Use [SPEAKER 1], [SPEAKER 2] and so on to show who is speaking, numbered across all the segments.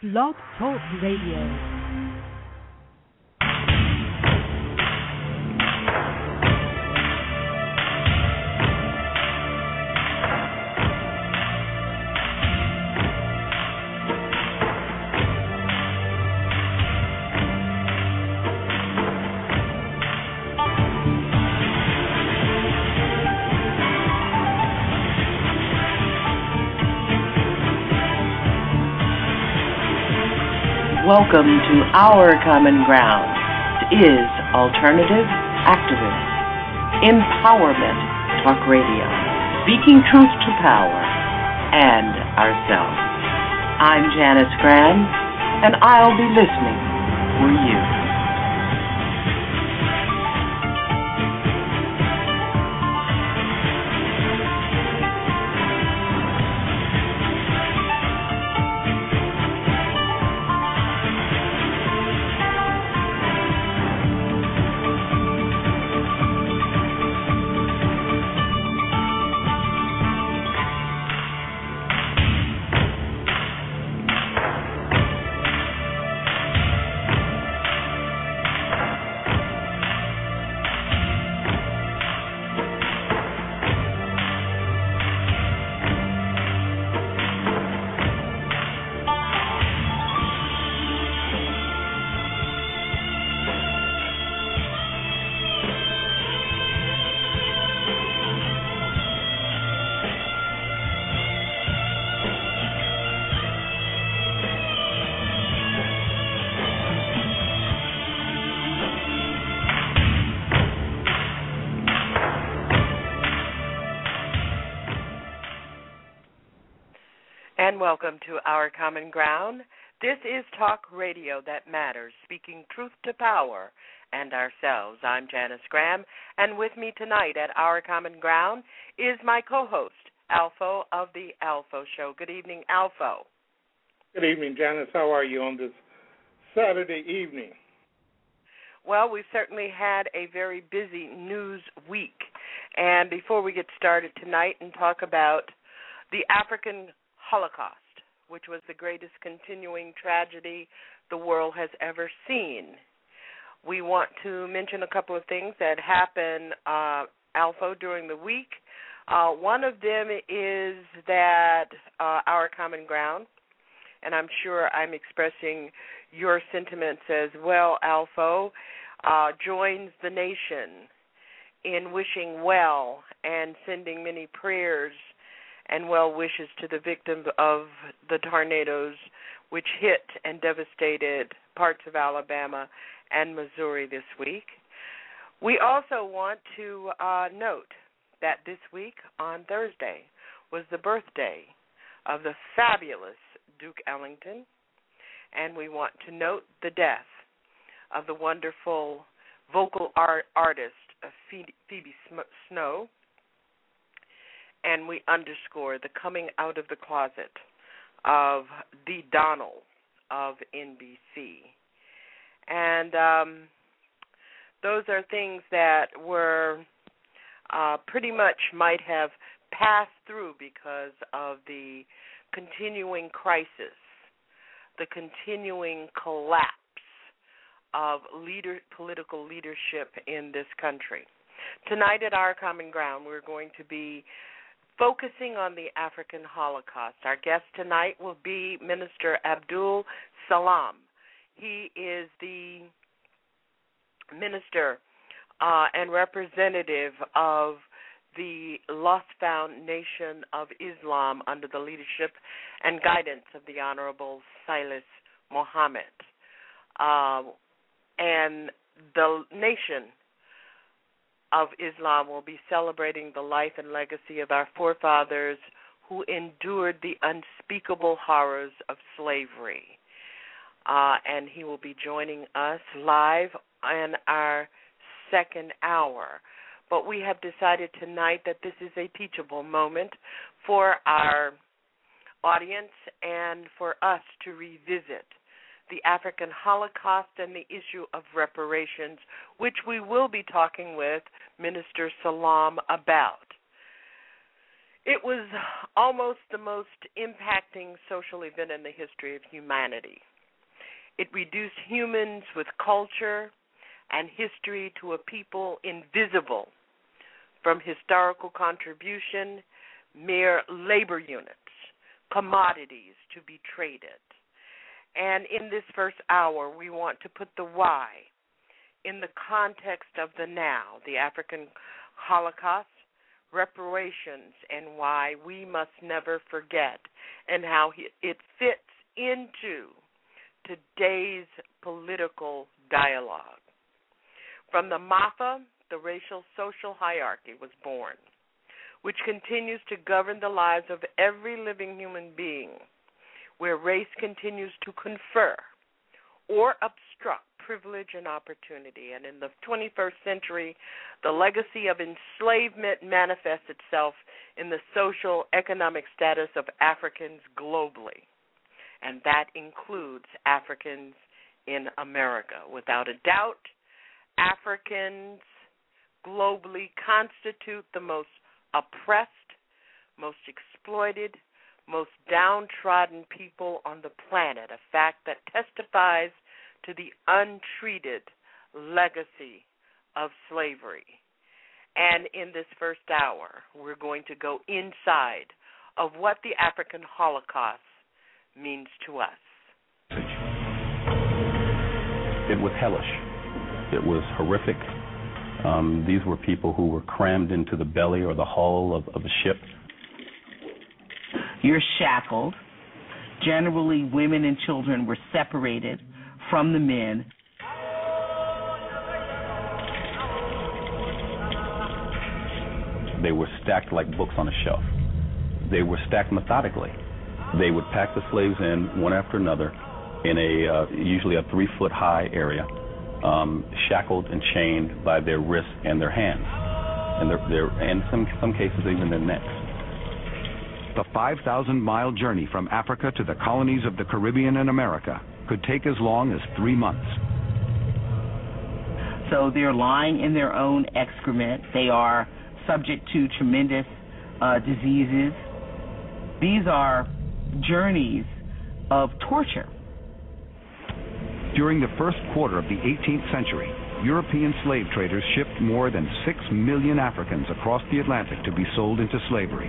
[SPEAKER 1] Blog Talk Radio.
[SPEAKER 2] Welcome to Our Common Ground. It is Alternative Activist Empowerment Talk Radio, speaking truth to power and ourselves. I'm Janice Graham, and I'll be listening for you. And welcome to Our Common Ground. This is talk radio that matters, speaking truth to power and ourselves. I'm Janice Graham, and with me tonight at Our Common Ground is my co-host, Alpho of the Alpho Show. Good evening, Alpho.
[SPEAKER 3] Good evening, Janice. How are you on this Saturday evening?
[SPEAKER 2] Well, we've certainly had a very busy news week. And before we get started tonight and talk about the African Holocaust, which was the greatest continuing tragedy the world has ever seen, we want to mention a couple of things that happened, Alpha, during the week. One of them is that Our Common Ground, and I'm sure I'm expressing your sentiments as well, Alpha, joins the nation in wishing well and sending many prayers and well wishes to the victims of the tornadoes which hit and devastated parts of Alabama and Missouri this week. We also want to note that this week on Thursday was the birthday of the fabulous Duke Ellington, and we want to note the death of the wonderful vocal artist Phoebe Snow, and we underscore the coming out of the closet of the Donald of NBC. And those are things that were pretty much might have passed through because of the continuing crisis, the continuing collapse of political leadership in this country. Tonight at Our Common Ground, we're going to be focusing on the African Holocaust. Our guest tonight will be Minister Abdul Salam. He is the minister and representative of the Lost Foundation of Islam under the leadership and guidance of the Honorable Silas Mohammed. And the nation of Islam will be celebrating the life and legacy of our forefathers who endured the unspeakable horrors of slavery. And he will be joining us live in our second hour. But we have decided tonight that this is a teachable moment for our audience and for us to revisit the African Holocaust and the issue of reparations, which we will be talking with Minister Salam about. It was almost the most impacting social event in the history of humanity. It reduced humans with culture and history to a people invisible from historical contribution, mere labor units, commodities to be traded. And in this first hour, we want to put the why in the context of the now, the African Holocaust, reparations, and why we must never forget, and how it fits into today's political dialogue. From the MAFA, the racial social hierarchy was born, which continues to govern the lives of every living human being, where race continues to confer or obstruct privilege and opportunity. And in the 21st century, the legacy of enslavement manifests itself in the social economic status of Africans globally, and that includes Africans in America. Without a doubt, Africans globally constitute the most oppressed, most exploited, most downtrodden people on the planet, a fact that testifies to the untreated legacy of slavery. And in this first hour, we're going to go inside of what the African Holocaust means to us.
[SPEAKER 4] It was hellish. It was horrific. These were people who were crammed into the belly or the hull of a ship.
[SPEAKER 5] You're shackled. Generally, women and children were separated from the men.
[SPEAKER 4] They were stacked like books on a shelf. They were stacked methodically. They would pack the slaves in one after another in usually a 3-foot-high area, shackled and chained by their wrists and their hands, and in some cases even their necks.
[SPEAKER 6] The 5,000-mile journey from Africa to the colonies of the Caribbean and America could take as long as 3 months.
[SPEAKER 5] So they're lying in their own excrement. They are subject to tremendous diseases. These are journeys of torture.
[SPEAKER 6] During the first quarter of the 18th century, European slave traders shipped more than 6 million Africans across the Atlantic to be sold into slavery.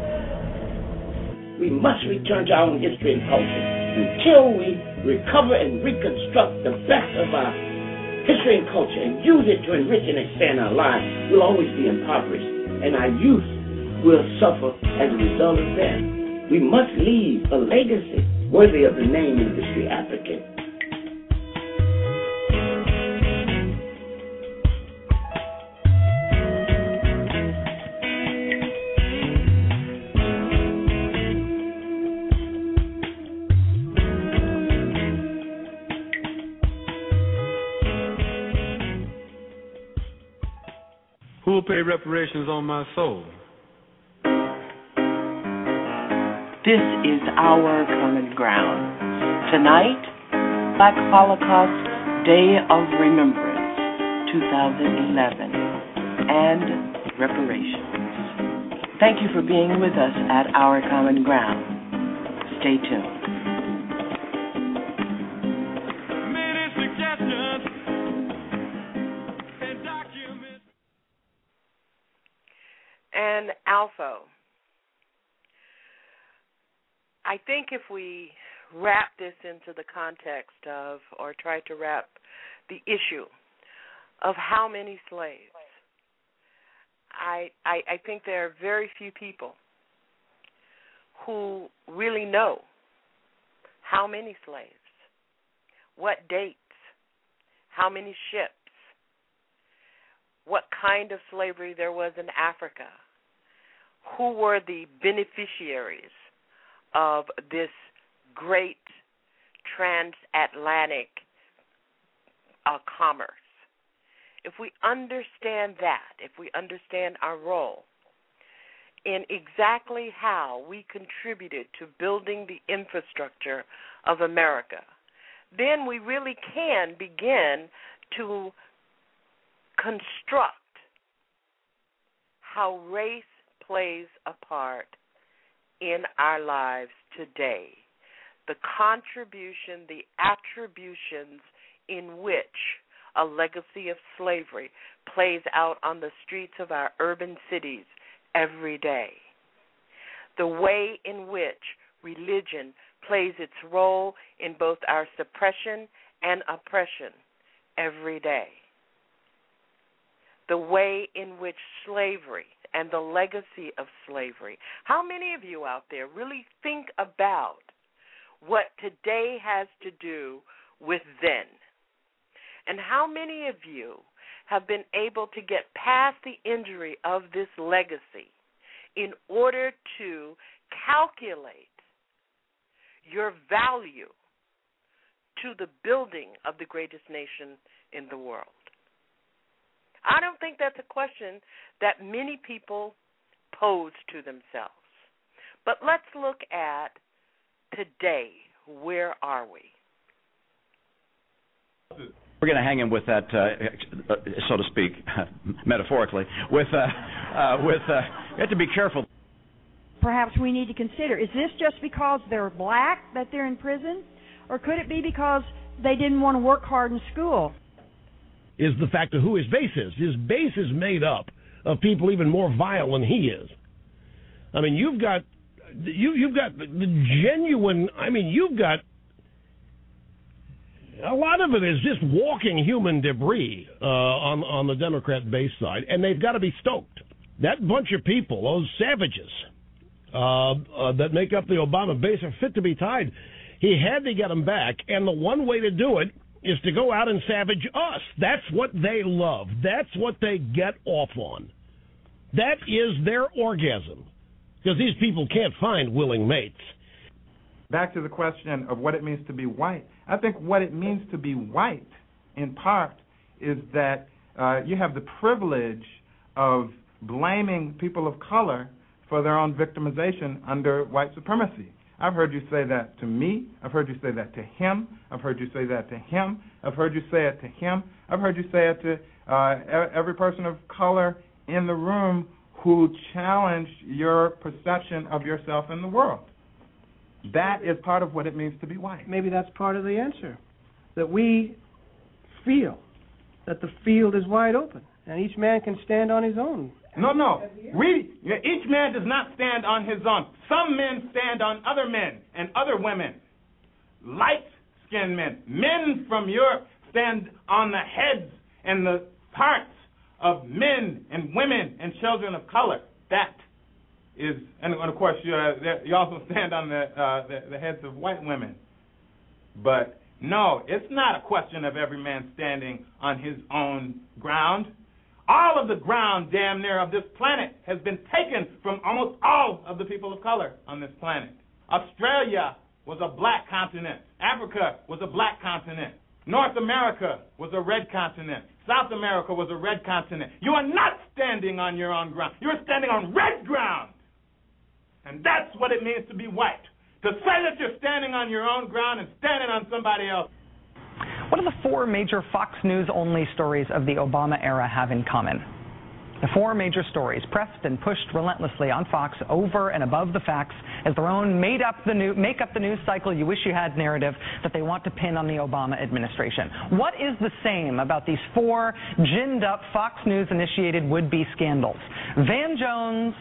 [SPEAKER 7] We must return to our own history and culture. Until we recover and reconstruct the best of our history and culture and use it to enrich and expand our lives, we'll always be impoverished, and our youth will suffer as a result of that. We must leave a legacy worthy of the name and history African.
[SPEAKER 8] Who will pay reparations on my soul?
[SPEAKER 5] This is our common ground. Tonight, Black Holocaust Day of Remembrance 2011 and reparations. Thank you for being with us at Our Common Ground. Stay tuned.
[SPEAKER 2] And Alpha, I think if we wrap this into the context of, or try to wrap the issue of how many slaves, I think there are very few people who really know how many slaves, what dates, how many ships, what kind of slavery there was in Africa, who were the beneficiaries of this great transatlantic commerce. If we understand that, if we understand our role in exactly how we contributed to building the infrastructure of America, then we really can begin to construct how race plays a part in our lives today, the contribution, the attributions in which a legacy of slavery plays out on the streets of our urban cities every day, the way in which religion plays its role in both our suppression and oppression every day, the way in which slavery and the legacy of slavery. How many of you out there really think about what today has to do with then? And how many of you have been able to get past the injury of this legacy in order to calculate your value to the building of the greatest nation in the world? I don't think that's a question that many people pose to themselves. But let's look at today. Where are we?
[SPEAKER 9] We're going to hang in with that, so to speak, metaphorically. You have to be careful.
[SPEAKER 10] Perhaps we need to consider, is this just because they're black that they're in prison? Or could it be because they didn't want to work hard in school?
[SPEAKER 11] Is the fact of who his base is. His base is made up of people even more vile than he is. I mean, you've got the genuine, you've got, a lot of it is just walking human debris on the Democrat base side, and they've got to be stoked. That bunch of people, those savages that make up the Obama base, are fit to be tied. He had to get them back, and the one way to do it is to go out and savage us. That's what they love. That's what they get off on. That is their orgasm, because these people can't find willing mates.
[SPEAKER 12] Back to the question of what it means to be white. I think what it means to be white, in part, is that you have the privilege of blaming people of color for their own victimization under white supremacy. I've heard you say that to me. I've heard you say that to him. I've heard you say that to him. I've heard you say it to him. I've heard you say it to every person of color in the room who challenged your perception of yourself in the world. That is part of what it means to be white.
[SPEAKER 13] Maybe that's part of the answer, that we feel that the field is wide open and each man can stand on his own.
[SPEAKER 12] No. Each man does not stand on his own. Some men stand on other men and other women. Light-skinned men. Men from Europe stand on the heads and the parts of men and women and children of color. That is, and of course, you also stand on the heads of white women. But no, it's not a question of every man standing on his own ground. All of the ground, damn near, of this planet has been taken from almost all of the people of color on this planet. Australia was a black continent. Africa was a black continent. North America was a red continent. South America was a red continent. You are not standing on your own ground. You are standing on red ground. And that's what it means to be white. To say that you're standing on your own ground and standing on somebody else.
[SPEAKER 14] What do the four major Fox News-only stories of the Obama era have in common? The four major stories, pressed and pushed relentlessly on Fox over and above the facts as their own make up the news cycle you wish you had narrative that they want to pin on the Obama administration. What is the same about these four ginned-up Fox News-initiated would-be scandals? Van Jones,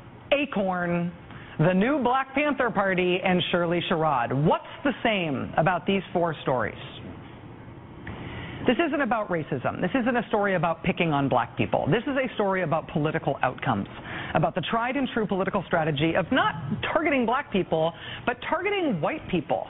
[SPEAKER 14] Acorn, the new Black Panther Party, and Shirley Sherrod. What's the same about these four stories? This isn't about racism. This isn't a story about picking on black people. This is a story about political outcomes, about the tried and true political strategy of not targeting black people, but targeting white people,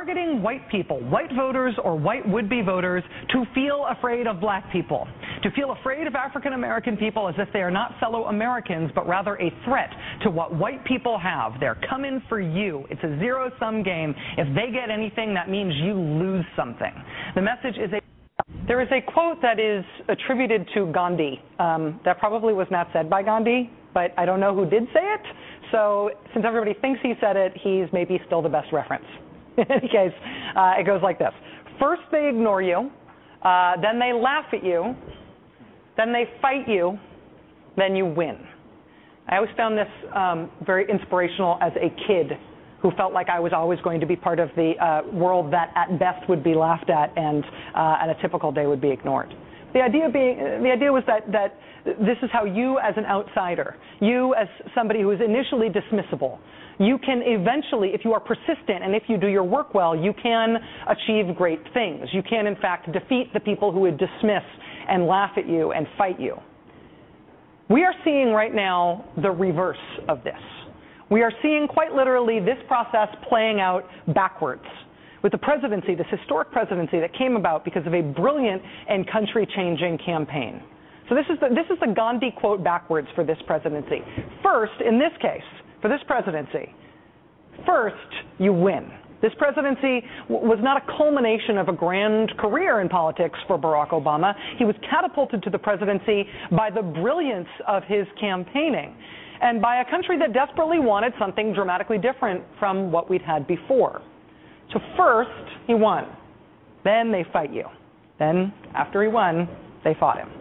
[SPEAKER 14] white voters or white would-be voters, to feel afraid of black people, to feel afraid of African American people as if they are not fellow Americans, but rather a threat to what white people have. They're coming for you. It's a zero-sum game. If they get anything, that means you lose something. The message is there is a quote that is attributed to Gandhi. That probably was not said by Gandhi, but I don't know who did say it. So since everybody thinks he said it, he's maybe still the best reference. In any case, it goes like this. First they ignore you, then they laugh at you, then they fight you, then you win. I always found this very inspirational as a kid who felt like I was always going to be part of the world that at best would be laughed at and a typical day would be ignored. The idea was that this is how you as an outsider, you as somebody who is initially dismissible, you can eventually, if you are persistent and if you do your work well, you can achieve great things. You can, in fact, defeat the people who would dismiss and laugh at you and fight you. We are seeing right now the reverse of this. We are seeing quite literally this process playing out backwards with the presidency, this historic presidency that came about because of a brilliant and country-changing campaign. So this is the Gandhi quote backwards for this presidency. First, in this case, for this presidency, first, you win. This presidency was not a culmination of a grand career in politics for Barack Obama. He was catapulted to the presidency by the brilliance of his campaigning and by a country that desperately wanted something dramatically different from what we'd had before. So first, he won. Then they fight you. Then, after he won, they fought him.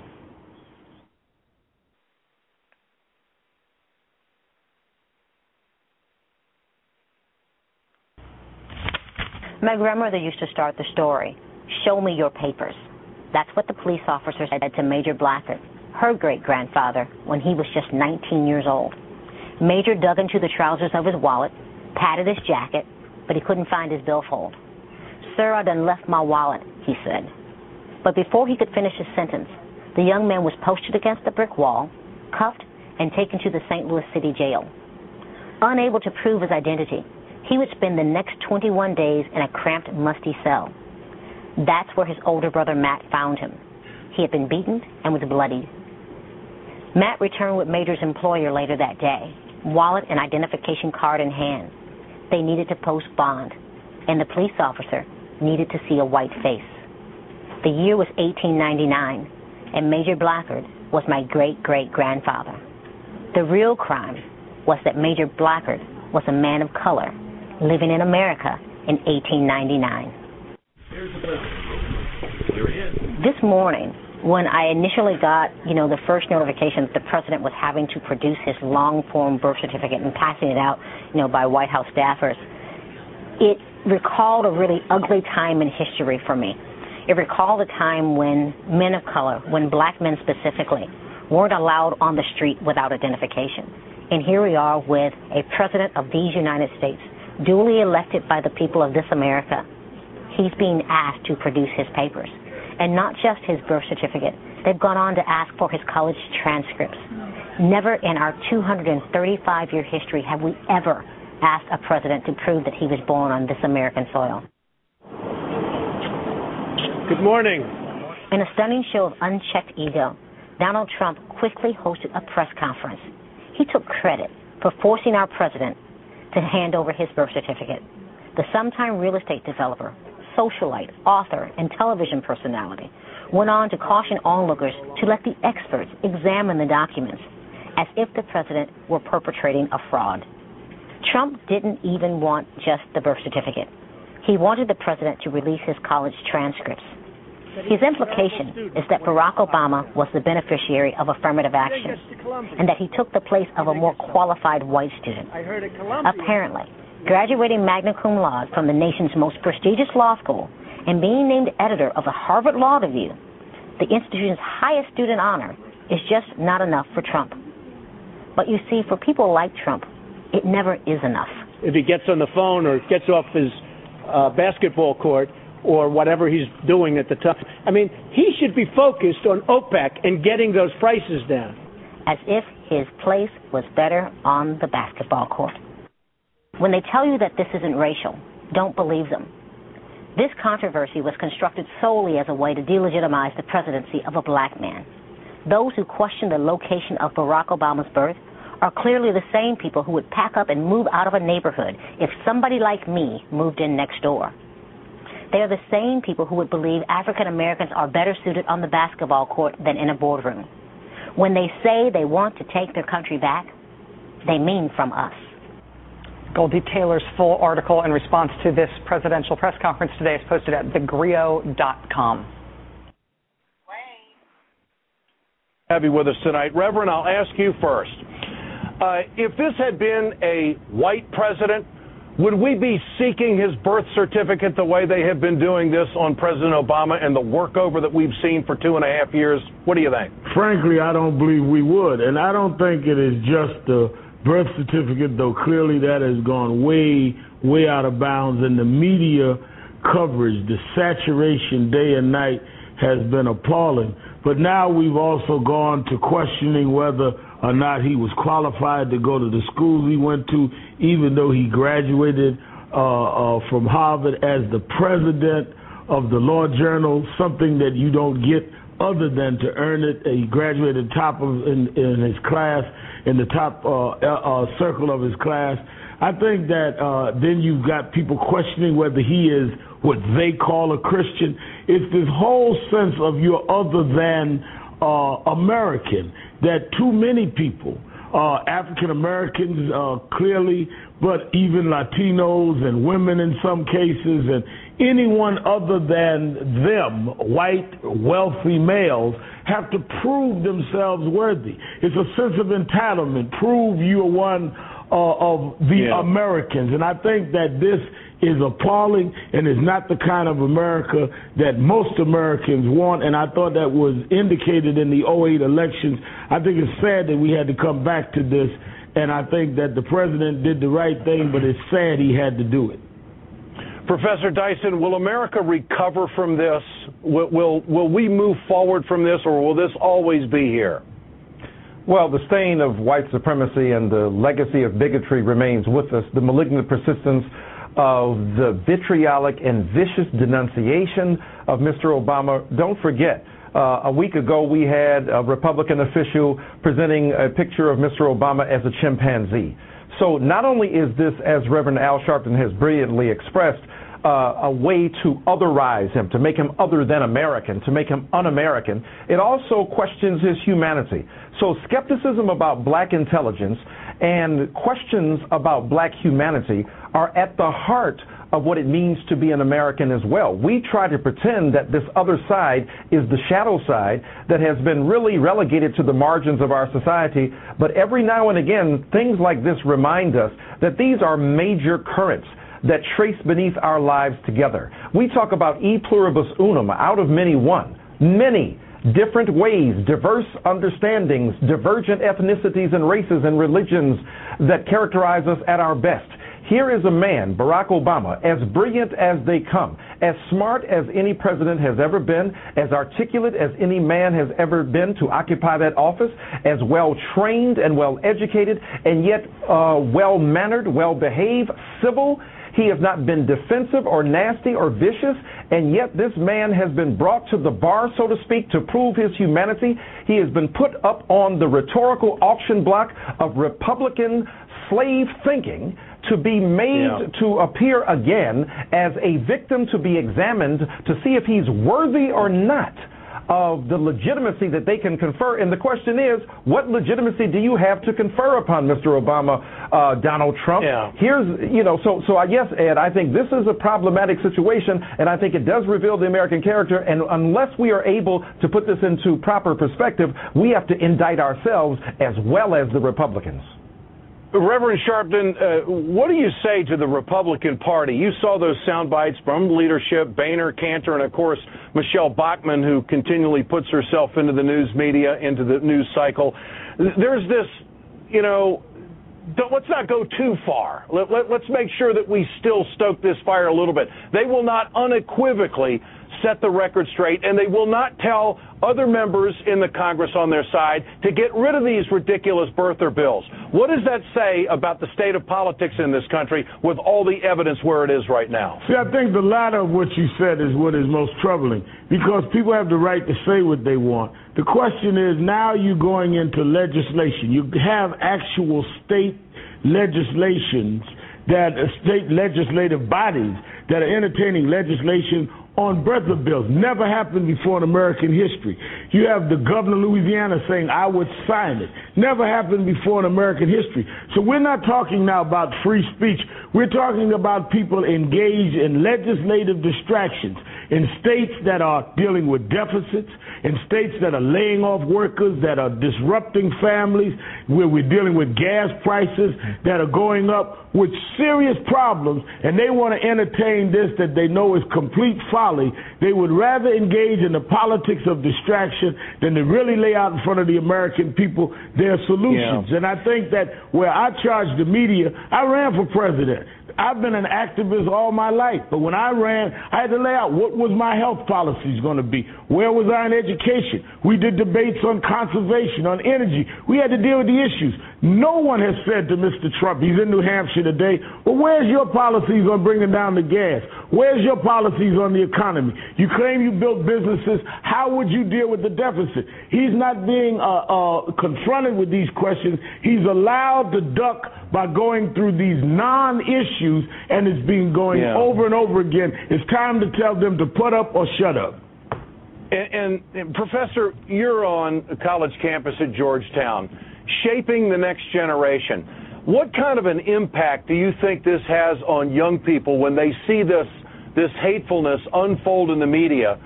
[SPEAKER 15] My grandmother used to start the story, "Show me your papers." That's what the police officer said to Major Blackard, her great-grandfather, when he was just 19 years old. Major dug into the trousers of his wallet, patted his jacket, but he couldn't find his billfold. "Sir, I done left my wallet," he said. But before he could finish his sentence, the young man was posted against the brick wall, cuffed, and taken to the St. Louis City Jail. Unable to prove his identity, he would spend the next 21 days in a cramped, musty cell. That's where his older brother Matt found him. He had been beaten and was bloodied. Matt returned with Major's employer later that day, wallet and identification card in hand. They needed to post bond, and the police officer needed to see a white face. The year was 1899, and Major Blackard was my great-great-grandfather. The real crime was that Major Blackard was a man of color living in America in 1899. This morning, when I initially got, the first notification that the president was having to produce his long-form birth certificate and passing it out, by White House staffers, it recalled a really ugly time in history for me. It recalled a time when men of color, when black men specifically, weren't allowed on the street without identification. And here we are with a president of these United States, duly elected by the people of this America. He's being asked to produce his papers. And not just his birth certificate. They've gone on to ask for his college transcripts. Never in our 235-year history have we ever asked a president to prove that he was born on this American soil.
[SPEAKER 16] Good morning.
[SPEAKER 15] In a stunning show of unchecked ego, Donald Trump quickly hosted a press conference. He took credit for forcing our president to hand over his birth certificate. The sometime real estate developer, socialite, author, and television personality went on to caution onlookers to let the experts examine the documents, as if the president were perpetrating a fraud. Trump didn't even want just the birth certificate. He wanted the president to release his college transcripts. His implication is that Barack Obama was the beneficiary of affirmative action, and that he took the place of a more qualified white student. Apparently, graduating magna cum laude from the nation's most prestigious law school and being named editor of the Harvard Law Review, the institution's highest student honor, is just not enough for Trump. But you see, for people like Trump, it never is enough.
[SPEAKER 16] If he gets on the phone or gets off his basketball court or whatever he's doing at the time, he should be focused on OPEC and getting those prices down.
[SPEAKER 15] As if his place was better on the basketball court. When they tell you that this isn't racial, don't believe them. This controversy was constructed solely as a way to delegitimize the presidency of a black man. Those who question the location of Barack Obama's birth are clearly the same people who would pack up and move out of a neighborhood if somebody like me moved in next door. They are the same people who would believe African Americans are better suited on the basketball court than in a boardroom. When they say they want to take their country back, they mean from us.
[SPEAKER 14] Goldie Taylor's full article in response to this presidential press conference today is posted at thegrio.com.
[SPEAKER 17] Have you with us tonight. Reverend, I'll ask you first. If this had been a white president, would we be seeking his birth certificate the way they have been doing this on President Obama and the workover that we've seen for 2.5 years? What do you think?
[SPEAKER 18] Frankly, I don't believe we would. And I don't think it is just the birth certificate, though clearly that has gone way, way out of bounds. And the media coverage, the saturation day and night has been appalling. But now we've also gone to questioning whether or not he was qualified to go to the schools he went to, even though he graduated from Harvard as the president of the Law Journal, something that you don't get other than to earn it. He graduated top of in his class, in the top circle of his class. I think that then you've got people questioning whether he is what they call a Christian. It's this whole sense of you're other than American, that too many people, African Americans clearly, but even Latinos and women in some cases, and anyone other than them, white, wealthy males, have to prove themselves worthy. It's a sense of entitlement. Prove you are one of the Americans. And I think that this is appalling and is not the kind of America that most Americans want, and I thought that was indicated in the 2008 elections. I think it's sad that we had to come back to this, and I think that the president did the right thing, but it's sad he had to do it.
[SPEAKER 17] Professor Dyson, will America recover from this? Will we move forward from this, or will this always be here?
[SPEAKER 19] Well, the stain of white supremacy and the legacy of bigotry remains with us. The malignant persistence of the vitriolic and vicious denunciation of Mr. Obama. Don't forget, a week ago we had a Republican official presenting a picture of Mr. Obama as a chimpanzee. So not only is this, as Reverend Al Sharpton has brilliantly expressed, a way to otherize him, to make him other than American, to make him un-American, it also questions his humanity. So skepticism about black intelligence and questions about black humanity are at the heart of what it means to be an American as well. We try to pretend that this other side is the shadow side that has been really relegated to the margins of our society, but every now and again, things like this remind us that these are major currents that trace beneath our lives together. We talk about e pluribus unum, out of many one. Many different ways, diverse understandings, divergent ethnicities and races and religions that characterize us at our best. Here is a man, Barack Obama, as brilliant as they come, as smart as any president has ever been, as articulate as any man has ever been to occupy that office, as well-trained and well-educated, and yet well-mannered, well-behaved, civil. He has not been defensive or nasty or vicious, and yet this man has been brought to the bar, so to speak, to prove his humanity. He has been put up on the rhetorical auction block of Republican slave thinking to be made to appear again as a victim to be examined to see if he's worthy or not of the legitimacy that they can confer. And the question is, what legitimacy do you have to confer upon Mr. Obama, Donald Trump? Here's, so I guess, Ed, I think this is a problematic situation, and I think it does reveal the American character, and unless we are able to put this into proper perspective, we have to indict ourselves as well as the Republicans.
[SPEAKER 17] Reverend Sharpton, what do you say to the Republican Party? You saw those sound bites from leadership, Boehner, Cantor, and, of course, Michelle Bachmann, who continually puts herself into the news media, into the news cycle. There's this, let's not go too far. Let's make sure that we still stoke this fire a little bit. They will not unequivocally set the record straight, and they will not tell other members in the Congress on their side to get rid of these ridiculous birther bills. What does that say about the state of politics in this country with all the evidence where it is right now?
[SPEAKER 18] See, I think the latter of what you said is what is most troubling, because people have the right to say what they want. The question is, now you're going into legislation. You have actual state legislations, state legislative bodies that are entertaining legislation on birther bills. Never happened before in American history. You have the governor of Louisiana saying, I would sign it. Never happened before in American history. So we're not talking now about free speech. We're talking about people engaged in legislative distractions, in states that are dealing with deficits, in states that are laying off workers, that are disrupting families, where we're dealing with gas prices that are going up with serious problems, and they want to entertain this that they know is complete folly. They would rather engage in the politics of distraction than to really lay out in front of the American people their solutions. And I think that where I charge the media, I ran for president. I've been an activist all my life, but when I ran, I had to lay out what was my health policies going to be. Where was I in education? We did debates on conservation, on energy. We had to deal with the issues. No one has said to Mr. Trump, he's in New Hampshire today, well, where's your policies on bringing down the gas? Where's your policies on the economy? You claim you built businesses. How would you deal with the deficit? He's not being confronted with these questions. He's allowed to duck by going through these non-issues, and it's been going over and over again. It's time to tell them to put up or shut up.
[SPEAKER 17] And Professor, you're on a college campus at Georgetown, shaping the next generation. What kind of an impact do you think this has on young people when they see this hatefulness unfold in the media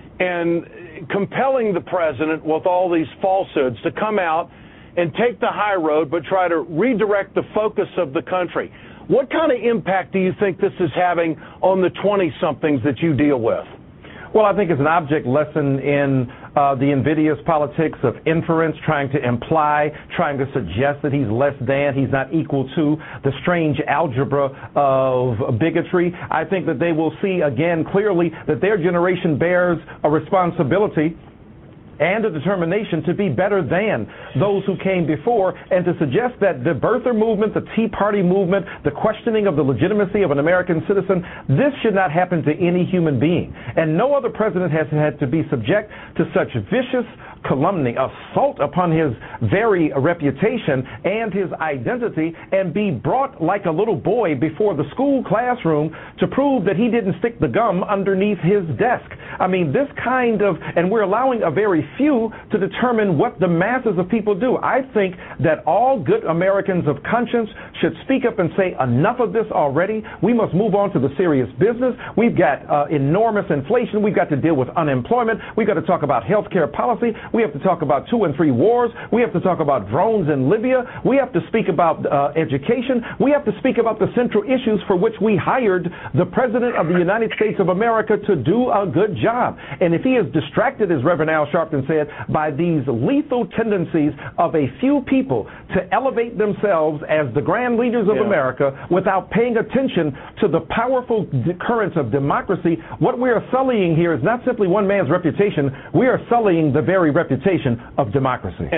[SPEAKER 17] and compelling the president with all these falsehoods to come out and take the high road but try to redirect the focus of the country? What kind of impact do you think this is having on the 20-somethings that you deal with?
[SPEAKER 19] Well, I think it's an object lesson in the invidious politics of inference, trying to imply, trying to suggest that he's less than, he's not equal to, the strange algebra of bigotry. I think that they will see again clearly that their generation bears a responsibility and a determination to be better than those who came before, and to suggest that the birther movement, the Tea Party movement, the questioning of the legitimacy of an American citizen, this should not happen to any human being. And no other president has had to be subject to such vicious calumny, assault upon his very reputation and his identity, and be brought like a little boy before the school classroom to prove that he didn't stick the gum underneath his desk. I mean, this kind of, and we're allowing a very few to determine what the masses of people do. I think that all good Americans of conscience should speak up and say, enough of this already. We must move on to the serious business. We've got enormous inflation. We've got to deal with unemployment. We've got to talk about health care policy. We have to talk about 2 and 3 wars. We have to talk about drones in Libya. We have to speak about education. We have to speak about the central issues for which we hired the President of the United States of America to do a good job. And if he is distracted, as Reverend Al Sharpton said, by these lethal tendencies of a few people to elevate themselves as the grand leaders of America without paying attention to the powerful currents of democracy, what we are sullying here is not simply one man's reputation. We are sullying the very reputation of democracy.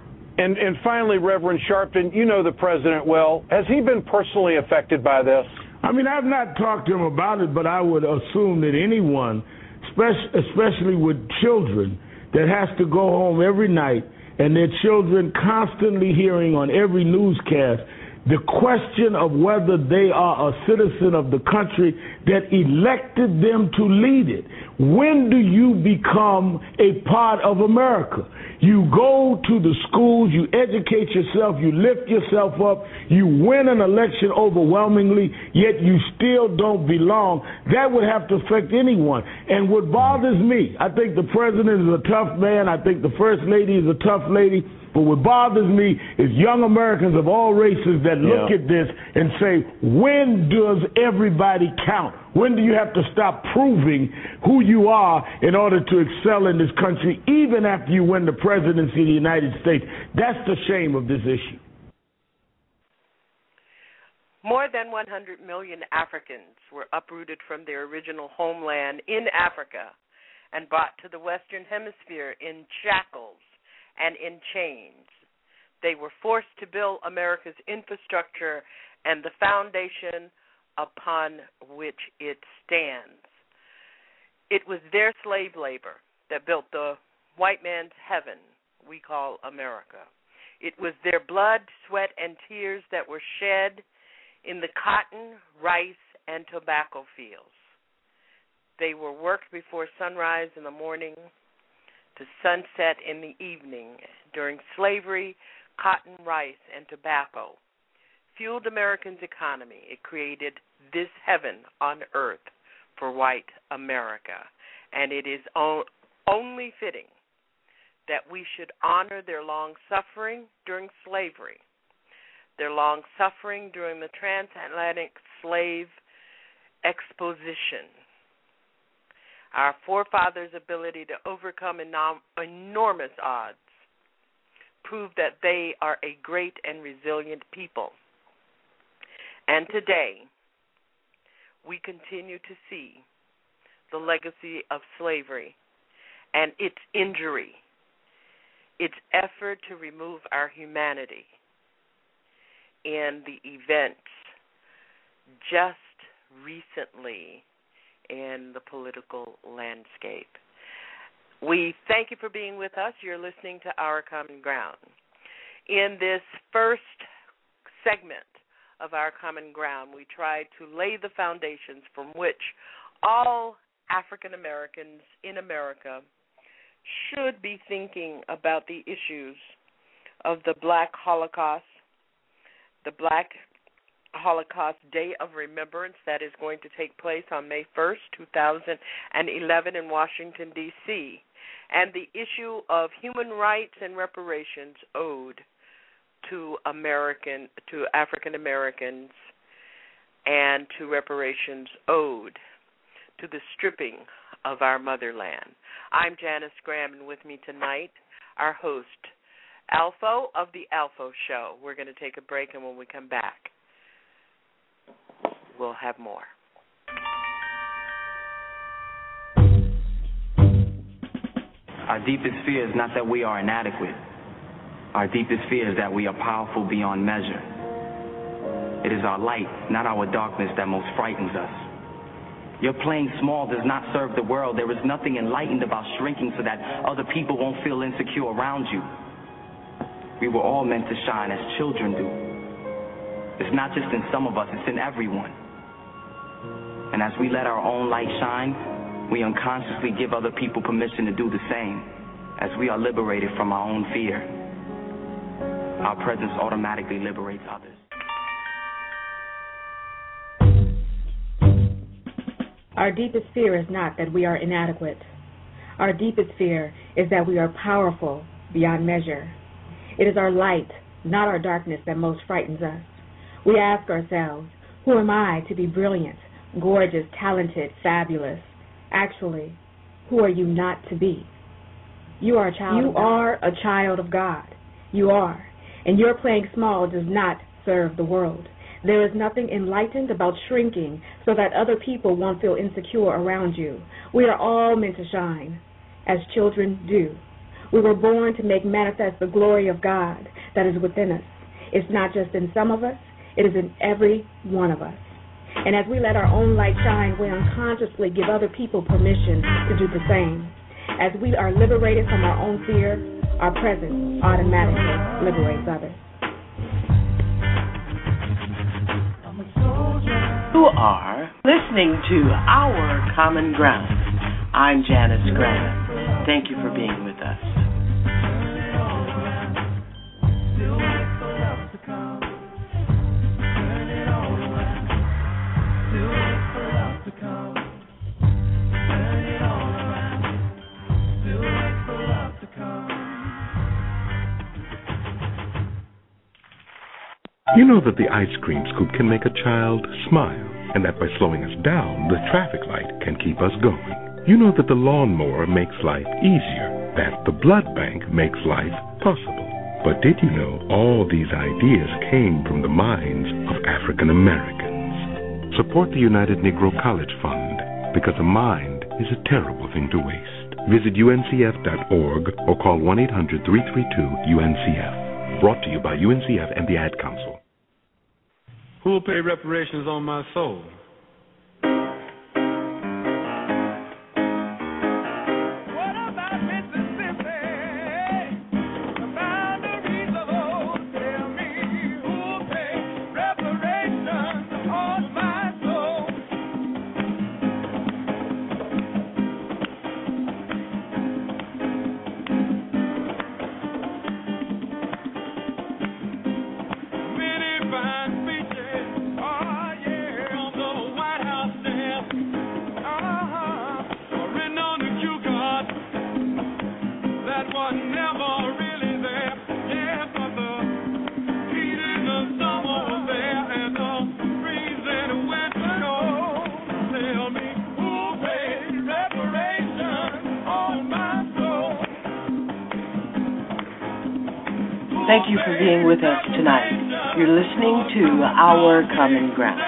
[SPEAKER 17] And finally, Reverend Sharpton, you know the president well. Has he been personally affected by this?
[SPEAKER 18] I mean, I've not talked to him about it, but I would assume that anyone, especially with children, that has to go home every night and their children constantly hearing on every newscast the question of whether they are a citizen of the country that elected them to lead it. When do you become a part of America? You go to the schools, you educate yourself, you lift yourself up, you win an election overwhelmingly, yet you still don't belong. That would have to affect anyone. And what bothers me, I think the president is a tough man, I think the first lady is a tough lady, but what bothers me is young Americans of all races that look at this and say, when does everybody count? When do you have to stop proving who you are in order to excel in this country, even after you win the presidency of the United States? That's the shame of this issue.
[SPEAKER 2] More than 100 million Africans were uprooted from their original homeland in Africa and brought to the Western Hemisphere in shackles and in chains. They were forced to build America's infrastructure and the foundation upon which it stands. It was their slave labor that built the white man's heaven we call America. It was their blood, sweat, and tears that were shed in the cotton, rice, and tobacco fields. They were worked before sunrise in the morning to sunset in the evening. During slavery, cotton, rice, and tobacco fueled Americans' economy. It created this heaven on earth for white America. and it is only fitting that we should honor their long suffering during slavery, their long suffering during the transatlantic slave exposition. Our forefathers' ability to overcome enormous odds prove that they are a great and resilient people. And today, we continue to see the legacy of slavery and its injury, its effort to remove our humanity in the events just recently in the political landscape. We thank you for being with us. You're listening to Our Common Ground. In this first segment of Our Common Ground, we try to lay the foundations from which all African Americans in America should be thinking about the issues of the Black Holocaust, the Black Holocaust Day of Remembrance that is going to take place on May 1st, 2011 in Washington, D.C., and the issue of human rights and reparations owed to African Americans and to reparations owed to the stripping of our motherland. I'm Janice Graham, and with me tonight, our host, Alpho of The Alpho Show. We're going to take a break, and when we come back, we'll have more.
[SPEAKER 20] Our deepest fear is not that we are inadequate. Our deepest fear is that we are powerful beyond measure. It is our light, not our darkness, that most frightens us. Your playing small does not serve the world. There is nothing enlightened about shrinking so that other people won't feel insecure around you. We were all meant to shine as children do. It's not just in some of us, it's in everyone. And as we let our own light shine, we unconsciously give other people permission to do the same. As we are liberated from our own fear, our presence automatically liberates others.
[SPEAKER 21] Our deepest fear is not that we are inadequate. Our deepest fear is that we are powerful beyond measure. It is our light, not our darkness, that most frightens us. We ask ourselves, who am I to be brilliant, gorgeous, talented, fabulous? Actually, who are you not to be? You are a child of God. You are a child of God. You are. And your playing small does not serve the world. There is nothing enlightened about shrinking so that other people won't feel insecure around you. We are all meant to shine, as children do. We were born to make manifest the glory of God that is within us. It's not just in some of us, it is in every one of us. And as we let our own light shine, we unconsciously give other people permission to do the same. As we are liberated from our own fear, our presence automatically liberates others.
[SPEAKER 2] You are listening to Our Common Ground. I'm Janice Graham. Thank you for being with us.
[SPEAKER 22] You know that the ice cream scoop can make a child smile, and that by slowing us down, the traffic light can keep us going. You know that the lawnmower makes life easier, that the blood bank makes life possible. But did you know all these ideas came from the minds of African Americans? Support the United Negro College Fund, because a mind is a terrible thing to waste. Visit uncf.org or call 1-800-332-UNCF. Brought to you by UNCF and the Ad Council.
[SPEAKER 8] Who will pay reparations on my soul?
[SPEAKER 23] Many fine speeches, oh yeah, on the
[SPEAKER 1] Thank you for being with us tonight. You're listening to Our Common Ground.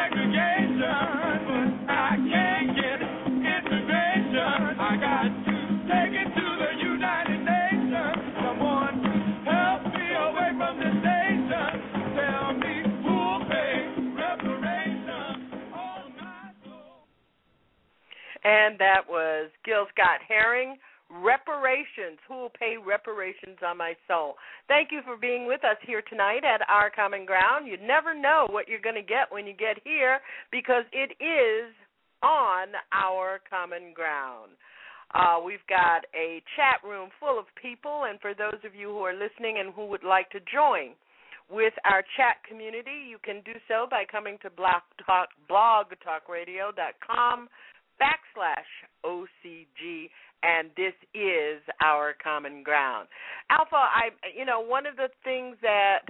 [SPEAKER 2] And that was Gil Scott-Heron, Reparations. Who will pay reparations on my soul? Thank you for being with us here tonight at Our Common Ground. You never know what you're going to get when you get here, because it is on Our Common Ground. We've got a chat room full of people, and for those of you who are listening and who would like to join with our chat community, you can do so by coming to blogtalkradio.com/OCG, and this is Our Common Ground. Alpha, one of the things that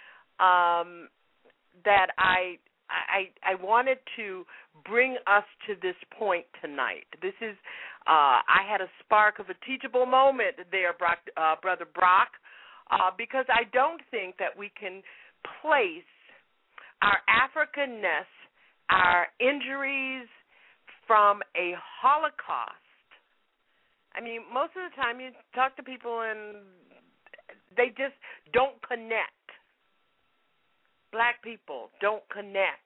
[SPEAKER 2] I wanted to bring us to this point tonight. This is I had a spark of a teachable moment there, Brother Brock, because I don't think that we can place our Africanness, our injuries from a Holocaust. I mean, most of the time you talk to people and they just don't connect. Black people don't connect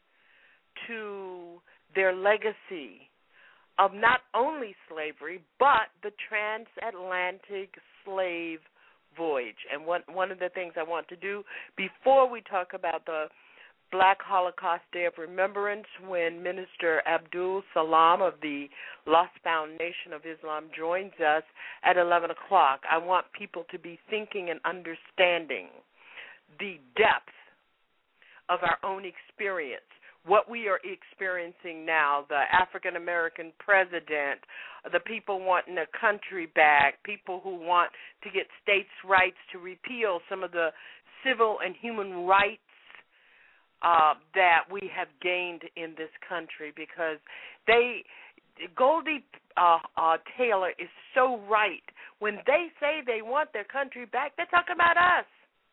[SPEAKER 2] to their legacy of not only slavery, but the transatlantic slave voyage. And one of the things I want to do before we talk about the Black Holocaust Day of Remembrance, when Minister Abdul Salam of the Lost Found Nation of Islam joins us at 11 o'clock, I want people to be thinking and understanding the depth of our own experience, what we are experiencing now, the African-American president, the people wanting a country back, people who want to get states' rights, to repeal some of the civil and human rights that we have gained in this country, because Goldie Taylor is so right. When they say they want their country back, they're talking about us.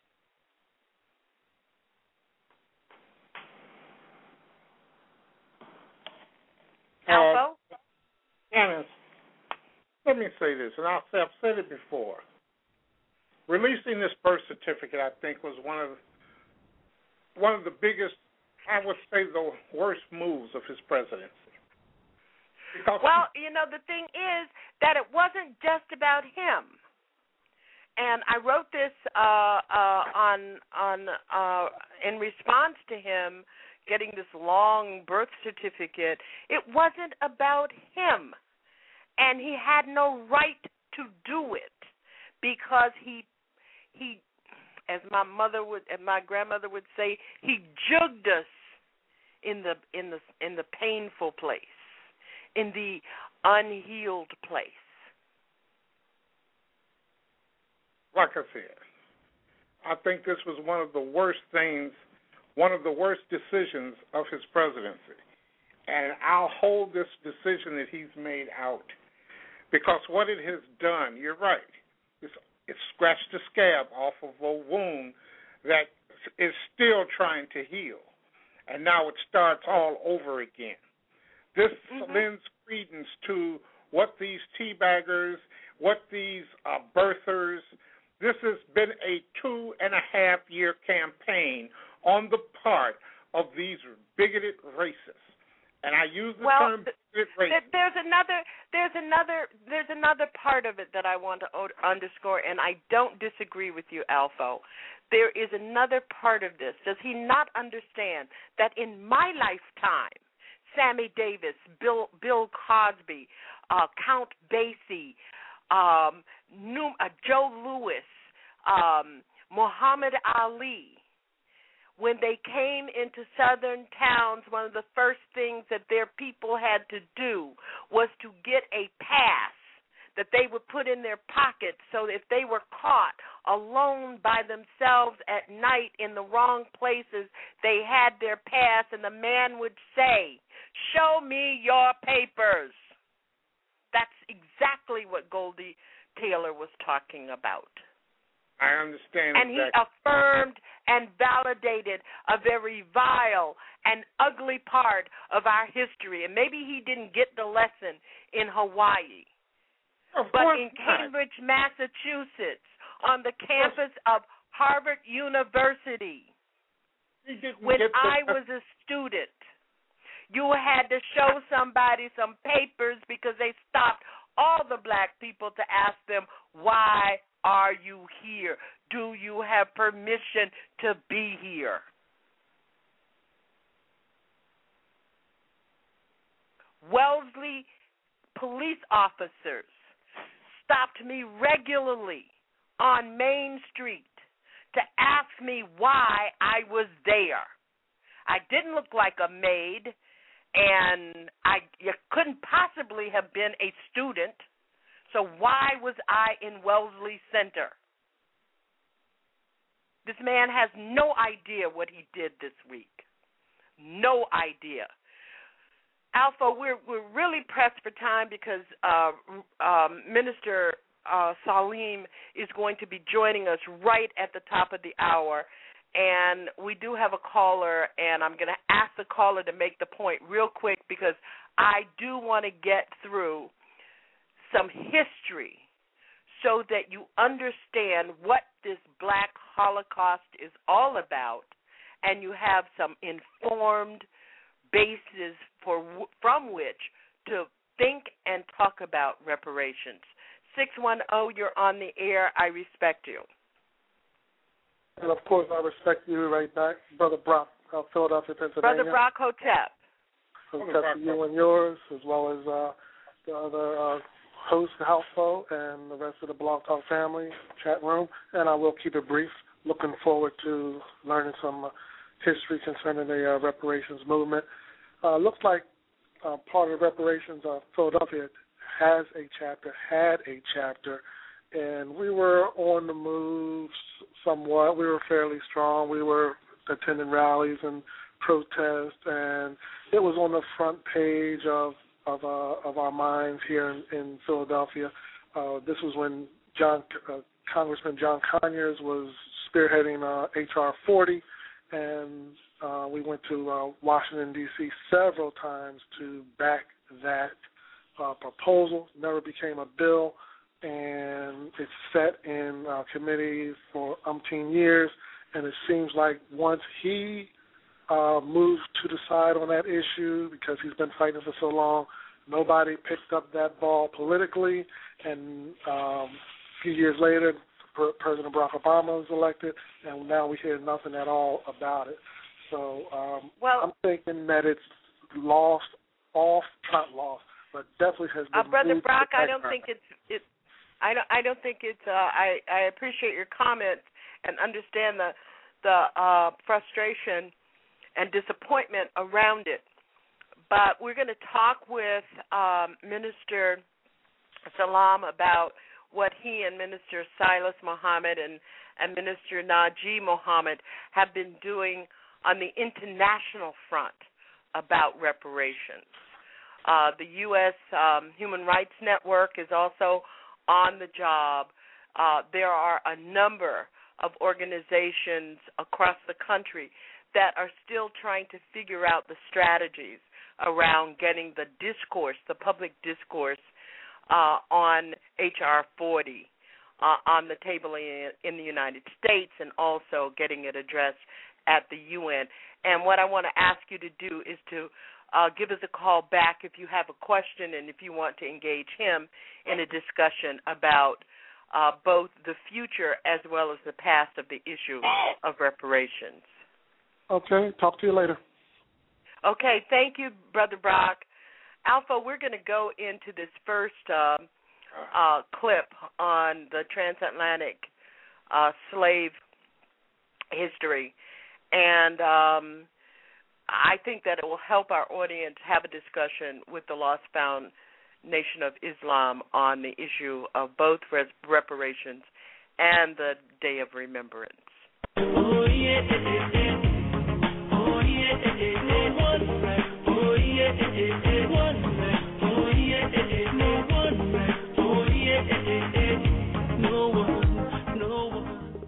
[SPEAKER 2] Alpha?
[SPEAKER 3] Janice, let me say this, and I've said it before. Releasing this birth certificate, I think, was one of the biggest, I would say, the worst moves of his presidency.
[SPEAKER 2] Well, the thing is that it wasn't just about him. And I wrote this in response to him getting this long birth certificate. It wasn't about him, and he had no right to do it, because he as my grandmother would say, he jugged us in the painful place, in the unhealed place.
[SPEAKER 3] Like I said, I think this was one of the worst things, one of the worst decisions of his presidency. And I'll hold this decision that he's made out, because what it has done, you're right, it scratched the scab off of a wound that is still trying to heal. And now it starts all over again. This lends credence to what these teabaggers, what these birthers, this has been a 2.5-year campaign on the part of these bigoted racists. And I use the term bigoted racist. There's another part of it that I want to underscore, and I don't disagree with you, Alpha. There is another part of this. Does he not understand that in my lifetime, Sammy Davis, Bill Cosby, Count Basie, Joe Louis, Muhammad Ali, when they came into southern towns, one of the first things that their people had to do was to get a pass that they would put in their pockets, so if they were caught alone by themselves at night in the wrong places, they had their pass, and the man would say, "Show me your papers." That's exactly what Goldie Taylor was talking about. I understand.
[SPEAKER 2] And he affirmed and validated a very vile and ugly part of our history. And maybe he didn't get the lesson in Hawaii. But in Cambridge, Massachusetts, on the campus of Harvard University, when I was a student, you had to show somebody some papers because they stopped all the black people to ask them, why are you here? Do you have permission to be here? Wellesley police officers stopped me regularly on Main Street to ask me why I was there. I didn't look like a maid, and you couldn't possibly have been a student, so why was I in Wellesley Center? This man has no idea what he did this week. No idea. Alpha, we're really pressed for time because Minister Salim is going to be joining us right at the top of the hour. And we do have a caller, and I'm going to ask the caller to make the point real quick because I do want to get through some history so that you understand what this Black Holocaust is all about, and you have some informed basis from which to think and talk about reparations. 610, you're on the air. I respect you.
[SPEAKER 4] And, of course, I respect you right back. Brother Brock, Philadelphia, Pennsylvania.
[SPEAKER 2] Brother Brock Hotep.
[SPEAKER 4] Hotep to you and yours, as well as the other host, Halfo, and the rest of the Blog Talk family chat room. And I will keep it brief. Looking forward to learning some history concerning the reparations movement. Looks like part of the reparations of Philadelphia had a chapter, and we were on the move somewhat. We were fairly strong. We were attending rallies and protests, and it was on the front page of our minds here in Philadelphia. This was when Congressman John Conyers was spearheading H.R. 40, and we went to Washington, D.C. several times to back that proposal. Never became a bill, and it's sat in committee for umpteen years, and it seems like once he moved to the side on that issue, because he's been fighting for so long, nobody picked up that ball politically, and a few years later, President Barack Obama was elected, and now we hear nothing at all about it. So I'm thinking that it's not lost, but definitely has been
[SPEAKER 2] Brother
[SPEAKER 4] moved
[SPEAKER 2] Brock,
[SPEAKER 4] to
[SPEAKER 2] I don't think it's. I don't think it's. I appreciate your comments and understand the frustration and disappointment around it. But we're going to talk with Minister Salam about what he and Minister Silas Mohammed and Minister Najee Mohammed have been doing on the international front about reparations. The U.S. Human Rights Network is also on the job. There are a number of organizations across the country that are still trying to figure out the strategies around getting the discourse, the public discourse, on H.R. 40 on the table in the United States, and also getting it addressed at the UN. And what I want to ask you to do is to give us a call back if you have a question and if you want to engage him in a discussion about both the future as well as the past of the issue of reparations.
[SPEAKER 4] Okay, talk to you later.
[SPEAKER 2] Okay, thank you, Brother Brock. Alpha, we're going to go into this first clip on the transatlantic slave history, and I think that it will help our audience have a discussion with the Lost Found Nation of Islam on the issue of both reparations and the Day of Remembrance. Oh, yeah, oh, yeah, no one right. Oh, yeah, one right. Oh, yeah, no one right. Oh, yeah, no one, no one.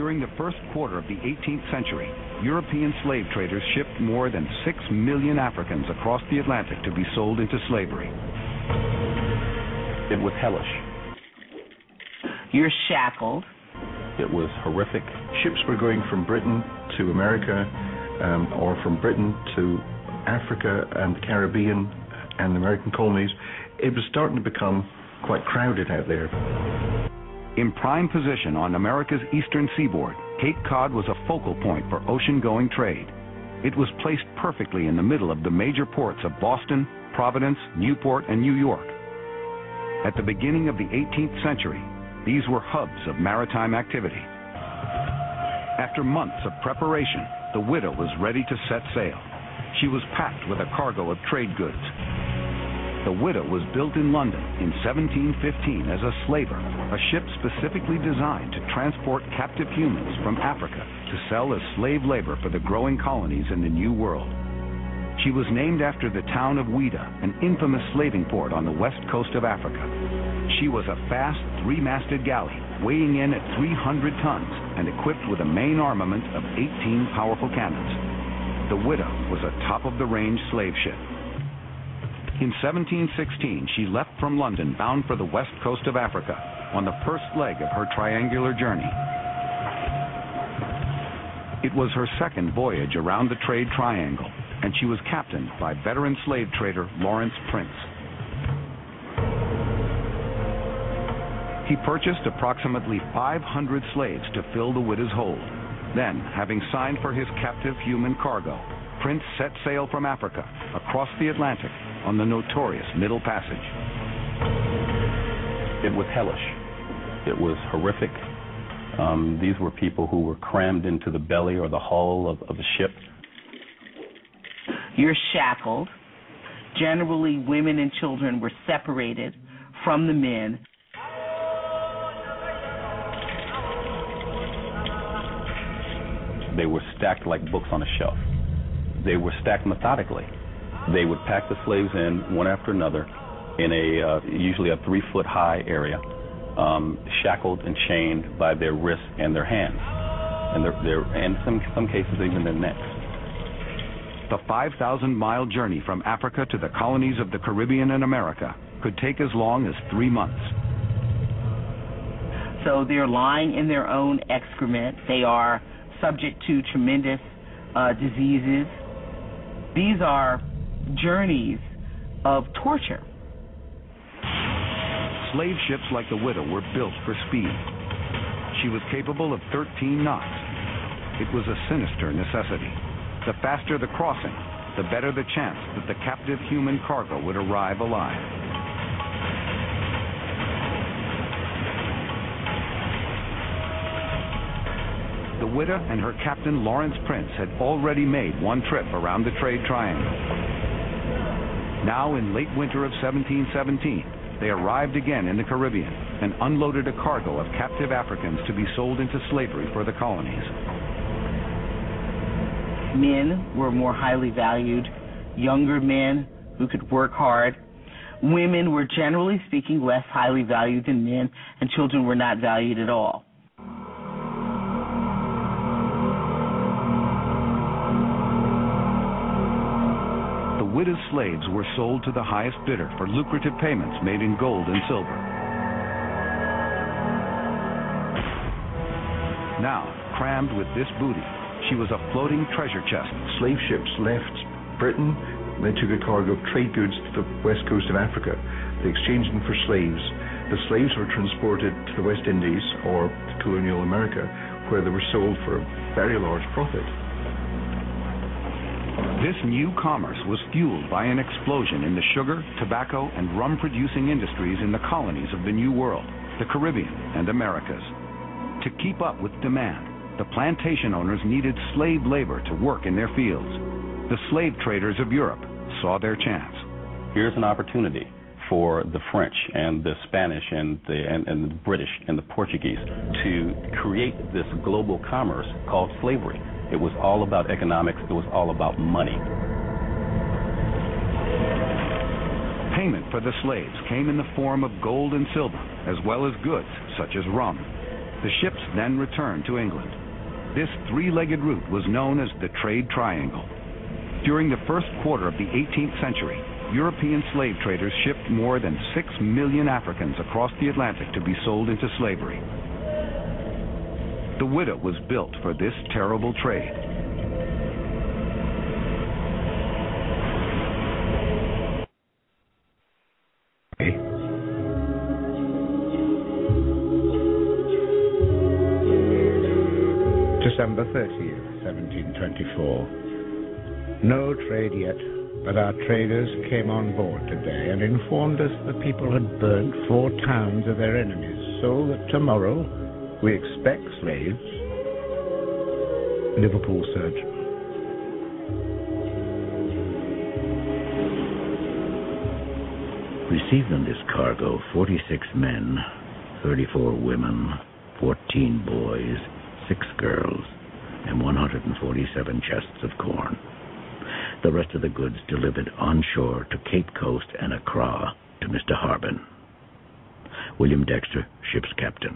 [SPEAKER 6] During the first quarter of the 18th century, European slave traders shipped more than 6 million Africans across the Atlantic to be sold into slavery.
[SPEAKER 7] It was hellish.
[SPEAKER 5] You're shackled.
[SPEAKER 7] It was horrific.
[SPEAKER 23] Ships were going from Britain to America, or from Britain to Africa and the Caribbean and the American colonies. It was starting to become quite crowded out there.
[SPEAKER 6] In prime position on America's eastern seaboard, Cape Cod was a focal point for ocean-going trade. It was placed perfectly in the middle of the major ports of Boston, Providence, Newport, and New York. At the beginning of the 18th century, these were hubs of maritime activity. After months of preparation, the Widow was ready to set sail. She was packed with a cargo of trade goods. The Widow was built in London in 1715 as a slaver, a ship specifically designed to transport captive humans from Africa to sell as slave labor for the growing colonies in the New World. She was named after the town of Ouidah, an infamous slaving port on the west coast of Africa. She was a fast, three-masted galley, weighing in at 300 tons and equipped with a main armament of 18 powerful cannons. The Widow was a top-of-the-range slave ship. In 1716, she left from London bound for the west coast of Africa on the first leg of her triangular journey. It was her second voyage around the trade triangle, and she was captained by veteran slave trader Lawrence Prince. He purchased approximately 500 slaves to fill the Widow's hold. Then, having signed for his captive human cargo, Prince set sail from Africa across the Atlantic on the notorious Middle Passage.
[SPEAKER 7] It was hellish. It was horrific. These were people who were crammed into the belly or the hull of the ship.
[SPEAKER 5] You're shackled. Generally, women and children were separated from the men.
[SPEAKER 7] They were stacked like books on a shelf. They were stacked methodically. They would pack the slaves in one after another in usually a 3-foot high area, shackled and chained by their wrists and their hands, and in some cases even their necks.
[SPEAKER 6] The 5,000-mile journey from Africa to the colonies of the Caribbean and America could take as long as 3 months.
[SPEAKER 5] So they're lying in their own excrement. They are subject to tremendous diseases. These are journeys of torture.
[SPEAKER 6] Slave ships like the Widow were built for speed. She was capable of 13 knots. It was a sinister necessity. The faster the crossing, the better the chance that the captive human cargo would arrive alive. The Widow and her captain Lawrence Prince had already made one trip around the trade triangle. Now, in late winter of 1717, they arrived again in the Caribbean and unloaded a cargo of captive Africans to be sold into slavery for the colonies.
[SPEAKER 5] Men were more highly valued, younger men who could work hard. Women were, generally speaking, less highly valued than men, and children were not valued at all.
[SPEAKER 6] The widow's slaves were sold to the highest bidder for lucrative payments made in gold and silver. Now, crammed with this booty, she was a floating treasure chest.
[SPEAKER 23] Slave ships left Britain. They took a cargo of trade goods to the west coast of Africa. They exchanged them for slaves. The slaves were transported to the West Indies or to colonial America, where they were sold for a very large profit.
[SPEAKER 6] This new commerce was fueled by an explosion in the sugar, tobacco, and rum-producing industries in the colonies of the New World, the Caribbean, and Americas. To keep up with demand, the plantation owners needed slave labor to work in their fields. The slave traders of Europe saw their chance.
[SPEAKER 7] Here's an opportunity for the French and the Spanish and the British and the Portuguese to create this global commerce called slavery. It was all about economics. It was all about money.
[SPEAKER 6] Payment for the slaves came in the form of gold and silver, as well as goods such as rum. The ships then returned to England. This three-legged route was known as the Trade Triangle. During the first quarter of the 18th century, European slave traders shipped more than 6 million Africans across the Atlantic to be sold into slavery. The Whydah was built for this terrible trade.
[SPEAKER 9] December 30th, 1724. No trade yet, but our traders came on board today and informed us the people had burnt 4 towns of their enemies, so that tomorrow we expect slaves. Liverpool Surgeon.
[SPEAKER 10] Received on this cargo 46 men, 34 women, 14 boys, 6 girls, and 147 chests of corn. The rest of the goods delivered onshore to Cape Coast and Accra to Mr. Harbin. William Dexter, ship's captain.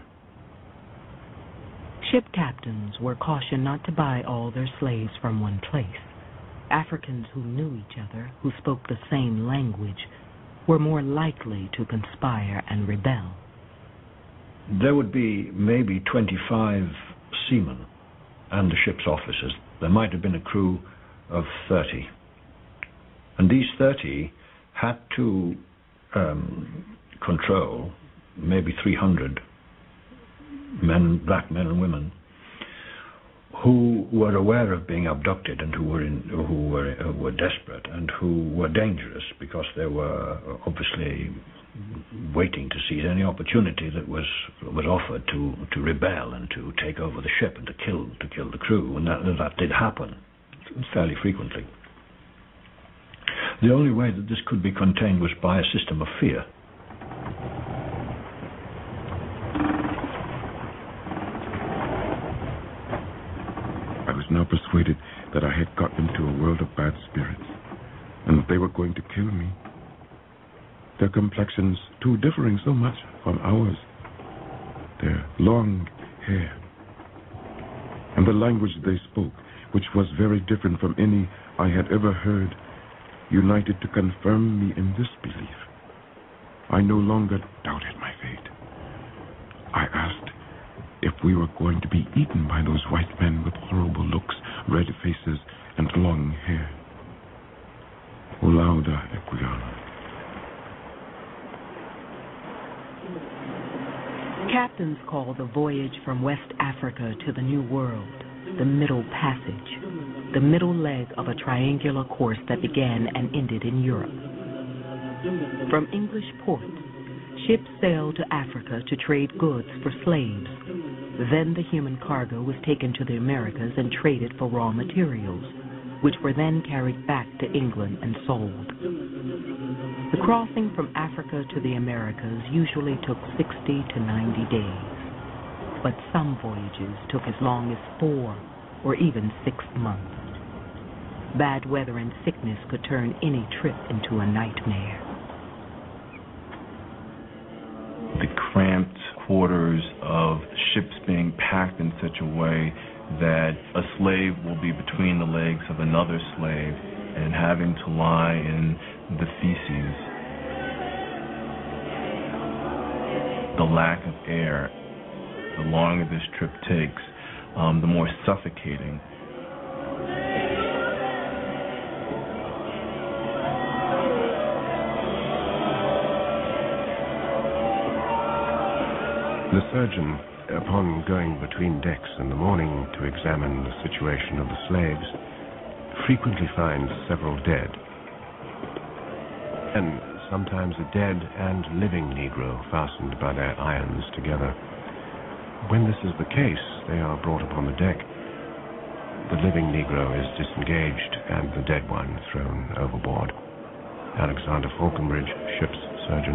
[SPEAKER 11] Ship captains were cautioned not to buy all their slaves from one place. Africans who knew each other, who spoke the same language, were more likely to conspire and rebel.
[SPEAKER 24] There would be maybe 25 seamen and the ship's officers. There might have been a crew of 30. And these 30 had to control maybe 300 men, black men and women, who were aware of being abducted and who were desperate and who were dangerous because they were obviously waiting to seize any opportunity that was offered to rebel and to take over the ship and to kill the crew, and that did happen fairly frequently. The only way that this could be contained was by a system of fear.
[SPEAKER 22] I was now persuaded that I had got into a world of bad spirits, and that they were going to kill me. Their complexions, too, differing so much from ours, their long hair, and the language they spoke, which was very different from any I had ever heard, united to confirm me in this belief. I no longer doubted my fate. I asked if we were going to be eaten by those white men with horrible looks, red faces, and long hair. O lauda equiala.
[SPEAKER 11] Captains call the voyage from West Africa to the New World the Middle Passage, the middle leg of a triangular course that began and ended in Europe. From English ports, ships sailed to Africa to trade goods for slaves. Then the human cargo was taken to the Americas and traded for raw materials, which were then carried back to England and sold. The crossing from Africa to the Americas usually took 60 to 90 days, but some voyages took as long as 4 or even 6 months. Bad weather and sickness could turn any trip into a nightmare.
[SPEAKER 25] The cramped quarters of ships being packed in such a way that a slave will be between the legs of another slave and having to lie in the feces. The lack of air, the longer this trip takes, the more suffocating.
[SPEAKER 22] The surgeon, upon going between decks in the morning to examine the situation of the slaves, frequently finds several dead, and sometimes a dead and living Negro fastened by their irons together. When this is the case, they are brought upon the deck. The living Negro is disengaged and the dead one thrown overboard. Alexander Falconbridge, ship's surgeon.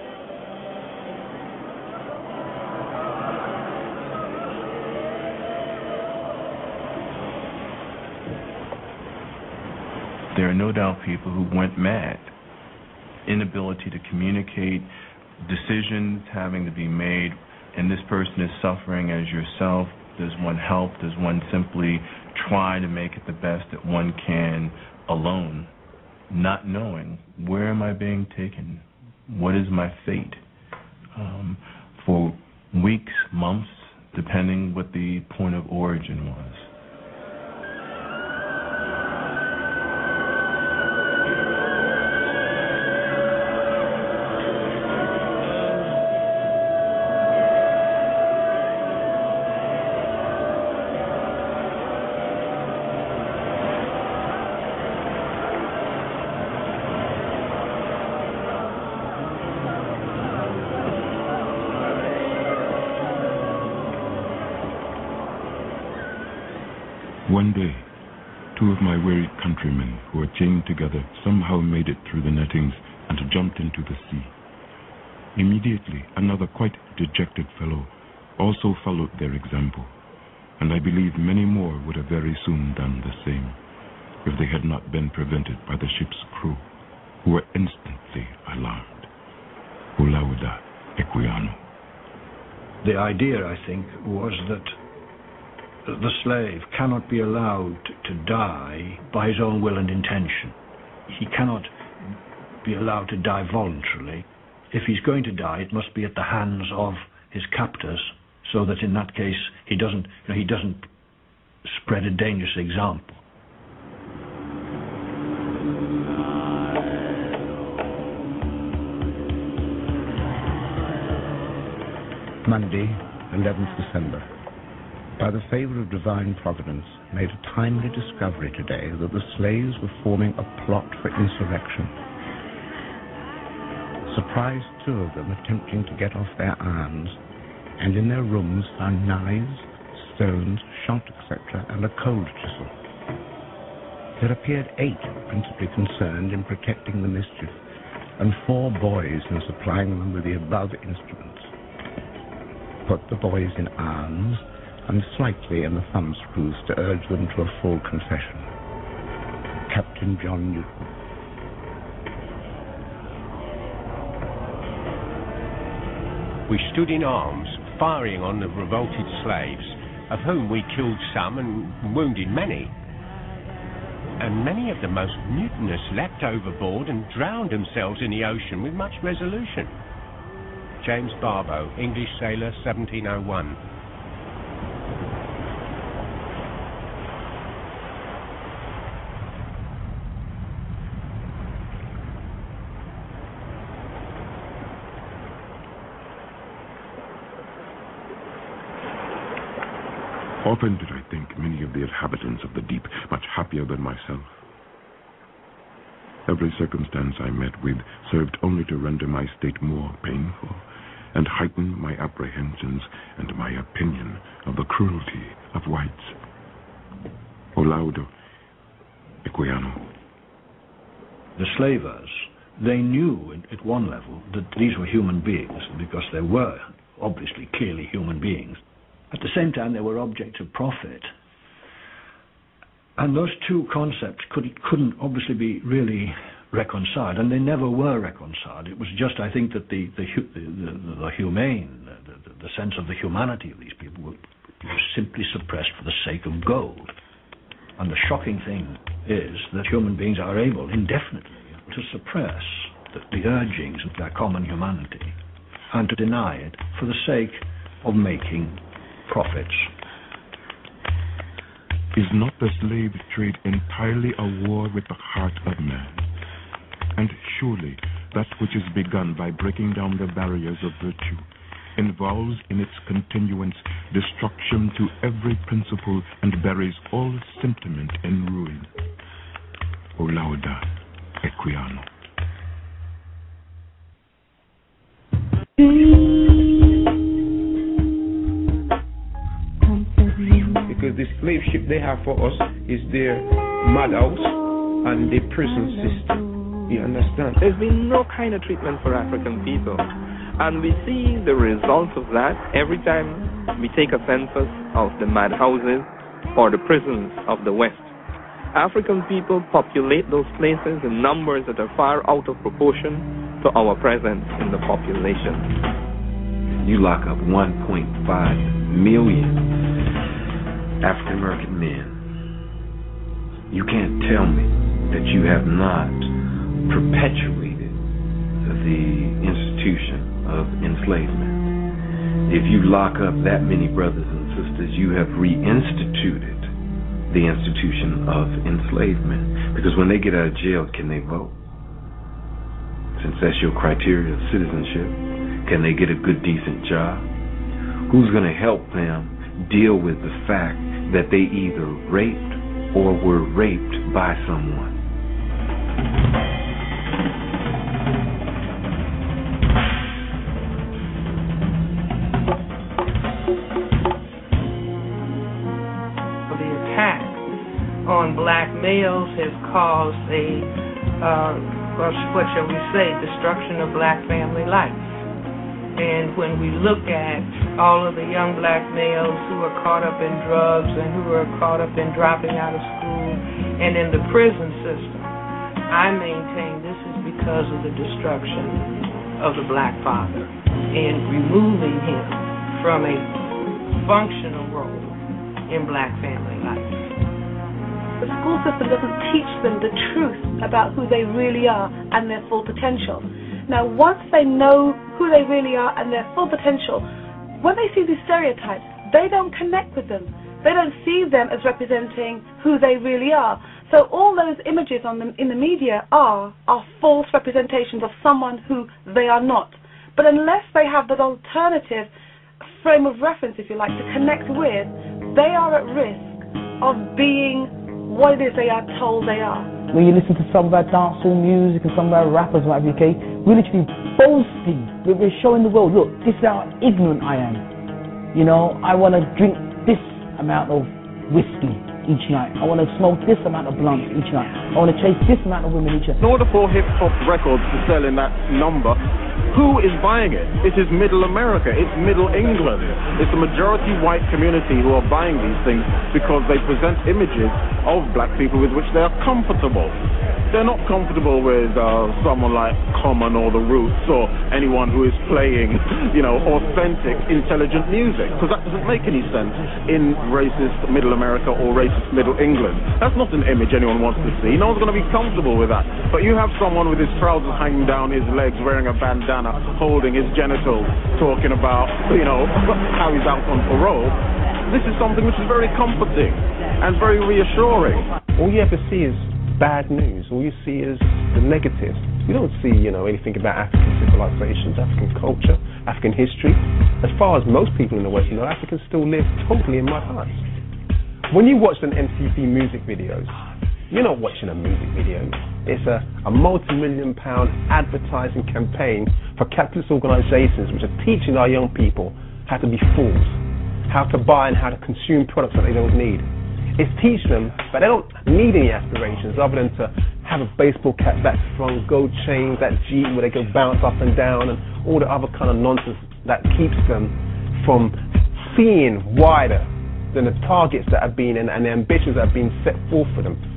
[SPEAKER 25] There are no doubt people who went mad. Inability to communicate, decisions having to be made and this person is suffering as yourself, does one help? Does one simply try to make it the best that one can alone, not knowing where am I being taken? What is my fate? For weeks, months, depending what the point of origin was.
[SPEAKER 22] One day, two of my wearied countrymen who were chained together somehow made it through the nettings and jumped into the sea. Immediately, another quite dejected fellow also followed their example, and I believe many more would have very soon done the same if they had not been prevented by the ship's crew, who were instantly alarmed. Olaudah Equiano.
[SPEAKER 24] The idea, I think, was that the slave cannot be allowed to die by his own will and intention. He cannot be allowed to die voluntarily. If he's going to die, it must be at the hands of his captors, so that in that case he doesn't spread a dangerous example.
[SPEAKER 9] Monday, 11th December. By the favor of divine providence, made a timely discovery today that the slaves were forming a plot for insurrection. Surprised two of them attempting to get off their arms, and in their rooms found knives, stones, shot, etc., and a cold chisel. There appeared 8 principally concerned in protecting the mischief, and 4 boys in supplying them with the above instruments. Put the boys in arms, and slightly in the thumbscrews to urge them to a full confession. Captain John Newton.
[SPEAKER 12] We stood in arms, firing on the revolted slaves, of whom we killed some and wounded many. And many of the most mutinous leapt overboard and drowned themselves in the ocean with much resolution. James Barbow, English sailor, 1701.
[SPEAKER 22] Often did I think many of the inhabitants of the deep much happier than myself. Every circumstance I met with served only to render my state more painful, and heighten my apprehensions and my opinion of the cruelty of whites. Olaudah Equiano.
[SPEAKER 24] The slavers, they knew at one level that these were human beings, because they were obviously clearly human beings. At the same time, they were objects of profit. And those two concepts couldn't obviously be really reconciled, and they never were reconciled. It was just, I think, that the humane, the sense of the humanity of these people was simply suppressed for the sake of gold. And the shocking thing is that human beings are able indefinitely to suppress the urgings of their common humanity and to deny it for the sake of making profits.
[SPEAKER 22] Is not the slave trade entirely a war with the heart of man? And surely that which is begun by breaking down the barriers of virtue involves in its continuance destruction to every principle and buries all sentiment in ruin. Olaudah Equiano.
[SPEAKER 13] Because the slave ship they have for us is their madhouse and the prison system. You understand?
[SPEAKER 14] There's been no kind of treatment for African people. And we see the results of that every time we take a census of the madhouses or the prisons of the West. African people populate those places in numbers that are far out of proportion to our presence in the population.
[SPEAKER 10] You lock up 1.5 million African American men. You can't tell me that you have not perpetuated the institution of enslavement. If you lock up that many brothers and sisters, you have reinstituted the institution of enslavement. Because when they get out of jail, can they vote? Since that's your criteria of citizenship, can they get a good, decent job? Who's going to help them deal with the fact that they either raped or were raped by someone?
[SPEAKER 15] The attack on black males has caused what shall we say, destruction of black family life. And when we look at all of the young black males who are caught up in drugs and who are caught up in dropping out of school and in the prison system, I maintain this is because of the destruction of the black father and removing him from a functional role in black family life.
[SPEAKER 16] The school system doesn't teach them the truth about who they really are and their full potential. Now, once they know who they really are and their full potential, when they see these stereotypes, they don't connect with them. They don't see them as representing who they really are. So all those images in the media are false representations of someone who they are not. But unless they have that alternative frame of reference, if you like, to connect with, they are at risk of being what it is they are told they are.
[SPEAKER 17] When you listen to some of our dancehall music and some of our rappers, like okay, we're literally boasting. We're showing the world, look, this is how ignorant I am. You know, I want to drink this amount of whiskey each night. I want to smoke this amount of blunts each night. I want to chase this amount of women each night.
[SPEAKER 18] In order for hip-hop records to sell in that number, who is buying it? It is Middle America. It's Middle England. It's the majority white community who are buying these things because they present images of black people with which they are comfortable. They're not comfortable with someone like Common or The Roots or anyone who is playing, authentic, intelligent music, because that doesn't make any sense in racist Middle America or racist Middle England. That's not an image anyone wants to see. No one's going to be comfortable with that. But you have someone with his trousers hanging down his legs, wearing a bandana, holding his genitals, talking about, how he's out on parole. This is something which is very comforting and very reassuring.
[SPEAKER 13] All you ever see is bad news. All you see is the negatives. You don't see, anything about African civilizations, African culture, African history. As far as most people in the West know, Africans still live totally in mud huts. When you watch an MTV music videos, you're not watching a music video. It's a multi-million-pound advertising campaign for capitalist organizations which are teaching our young people how to be fools, how to buy and how to consume products that they don't need. It's teaching them, but they don't need any aspirations other than to have a baseball cap that's from gold chains, that Jeep where they go bounce up and down, and all the other kind of nonsense that keeps them from seeing wider than the targets that have been and the ambitions that have been set forth for them.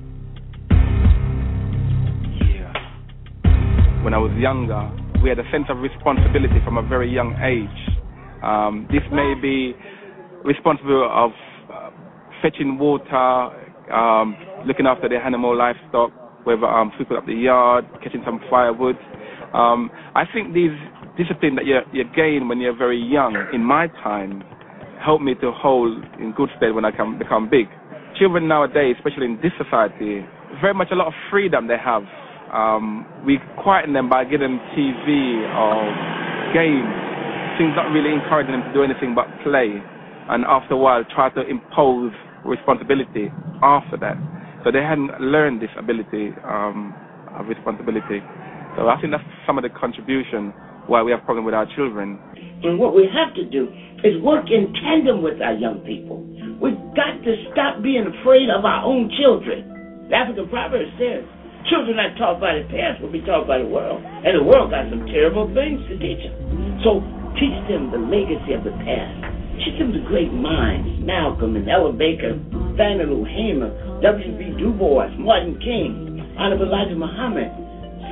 [SPEAKER 19] When I was younger, we had a sense of responsibility from a very young age. This may be responsible of fetching water, looking after the animal livestock, whether sweeping up the yard, catching some firewood. I think these disciplines that you gain when you're very young, in my time, helped me to hold in good stead when I can become big. Children nowadays, especially in this society, very much a lot of freedom they have. We quieten them by giving them TV or games, things not really encouraging them to do anything but play, and after a while try to impose responsibility after that. So they hadn't learned this ability of responsibility. So I think that's some of the contribution why we have problem with our children.
[SPEAKER 26] And what we have to do is work in tandem with our young people. We've got to stop being afraid of our own children. The African proverb says, children not taught by their parents will be taught by the world. And the world got some terrible things to teach them. So teach them the legacy of the past. Teach them the great minds, Malcolm and Ella Baker, Fannie Lou Hamer, W.B. Du Bois, Martin King, Honorable Elijah Muhammad.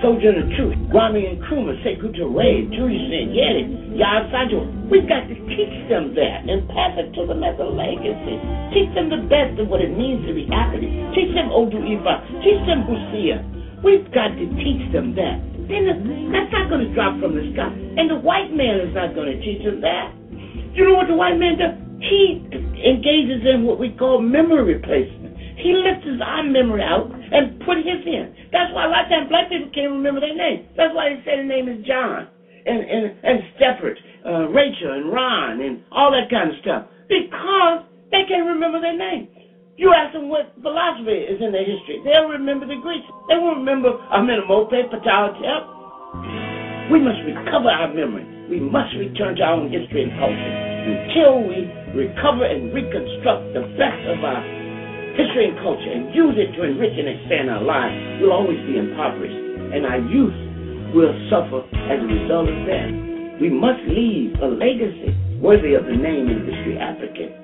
[SPEAKER 26] Sojourner Truth, Kwame Nkrumah, Sekou Touré, Julius Nyerere, Yaya Sancho. We've got to teach them that and pass it to them as a legacy. Teach them the best of what it means to be African. Teach them Odu Ifa. Teach them Busia. We've got to teach them that. Then that's not going to drop from the sky. And the white man is not going to teach them that. You know what the white man does? He engages in what we call memory replacement. He lifts our memory out and put his in. That's why a lot of times black people can't remember their name. That's why they say their name is John and Stefford, Rachel and Ron and all that kind of stuff. Because they can't remember their name. You ask them what philosophy is in their history. They'll remember the Greeks. They won't remember Amenemhotep, Ptahhotep. We must recover our memory. We must return to our own history and culture. Until we recover and reconstruct the best of our history and culture and use it to enrich and expand our lives, we'll always be impoverished. And our youth will suffer as a result of that. We must leave a legacy worthy of the name and history African.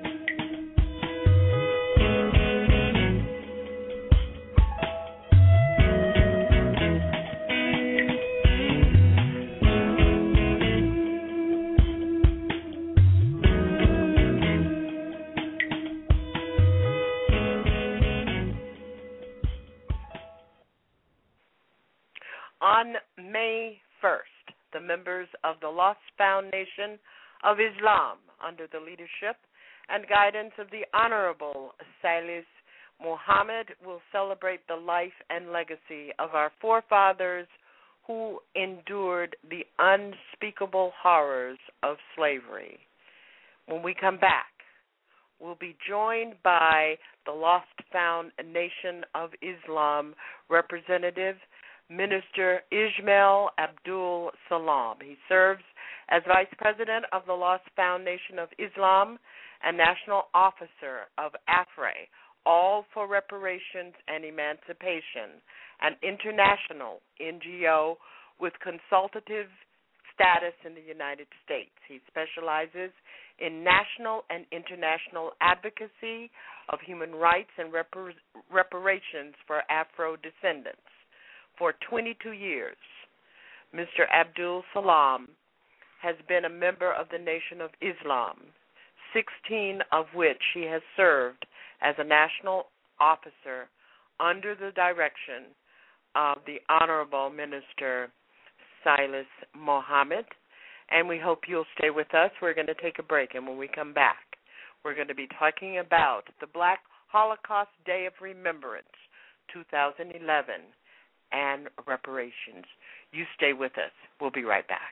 [SPEAKER 2] On May 1st, the members of the Lost Foundation of Islam, under the leadership and guidance of the Honorable Salis Mohammed, will celebrate the life and legacy of our forefathers who endured the unspeakable horrors of slavery. When we come back, we'll be joined by the Lost Foundation of Islam representative, Minister Ismail Abdul Salam. He serves as Vice President of the Lost Foundation of Islam and National Officer of AFRE, All for Reparations and Emancipation, an international NGO with consultative status in the United States. He specializes in national and international advocacy of human rights and reparations for Afro-descendants. For 22 years, Mr. Abdul Salam has been a member of the Nation of Islam, 16 of which he has served as a national officer under the direction of the Honorable Minister Salis Mohammed. And we hope you'll stay with us. We're going to take a break, and when we come back, we're going to be talking about the Black Holocaust Day of Remembrance, 2011. And reparations. You stay with us. We'll be right back.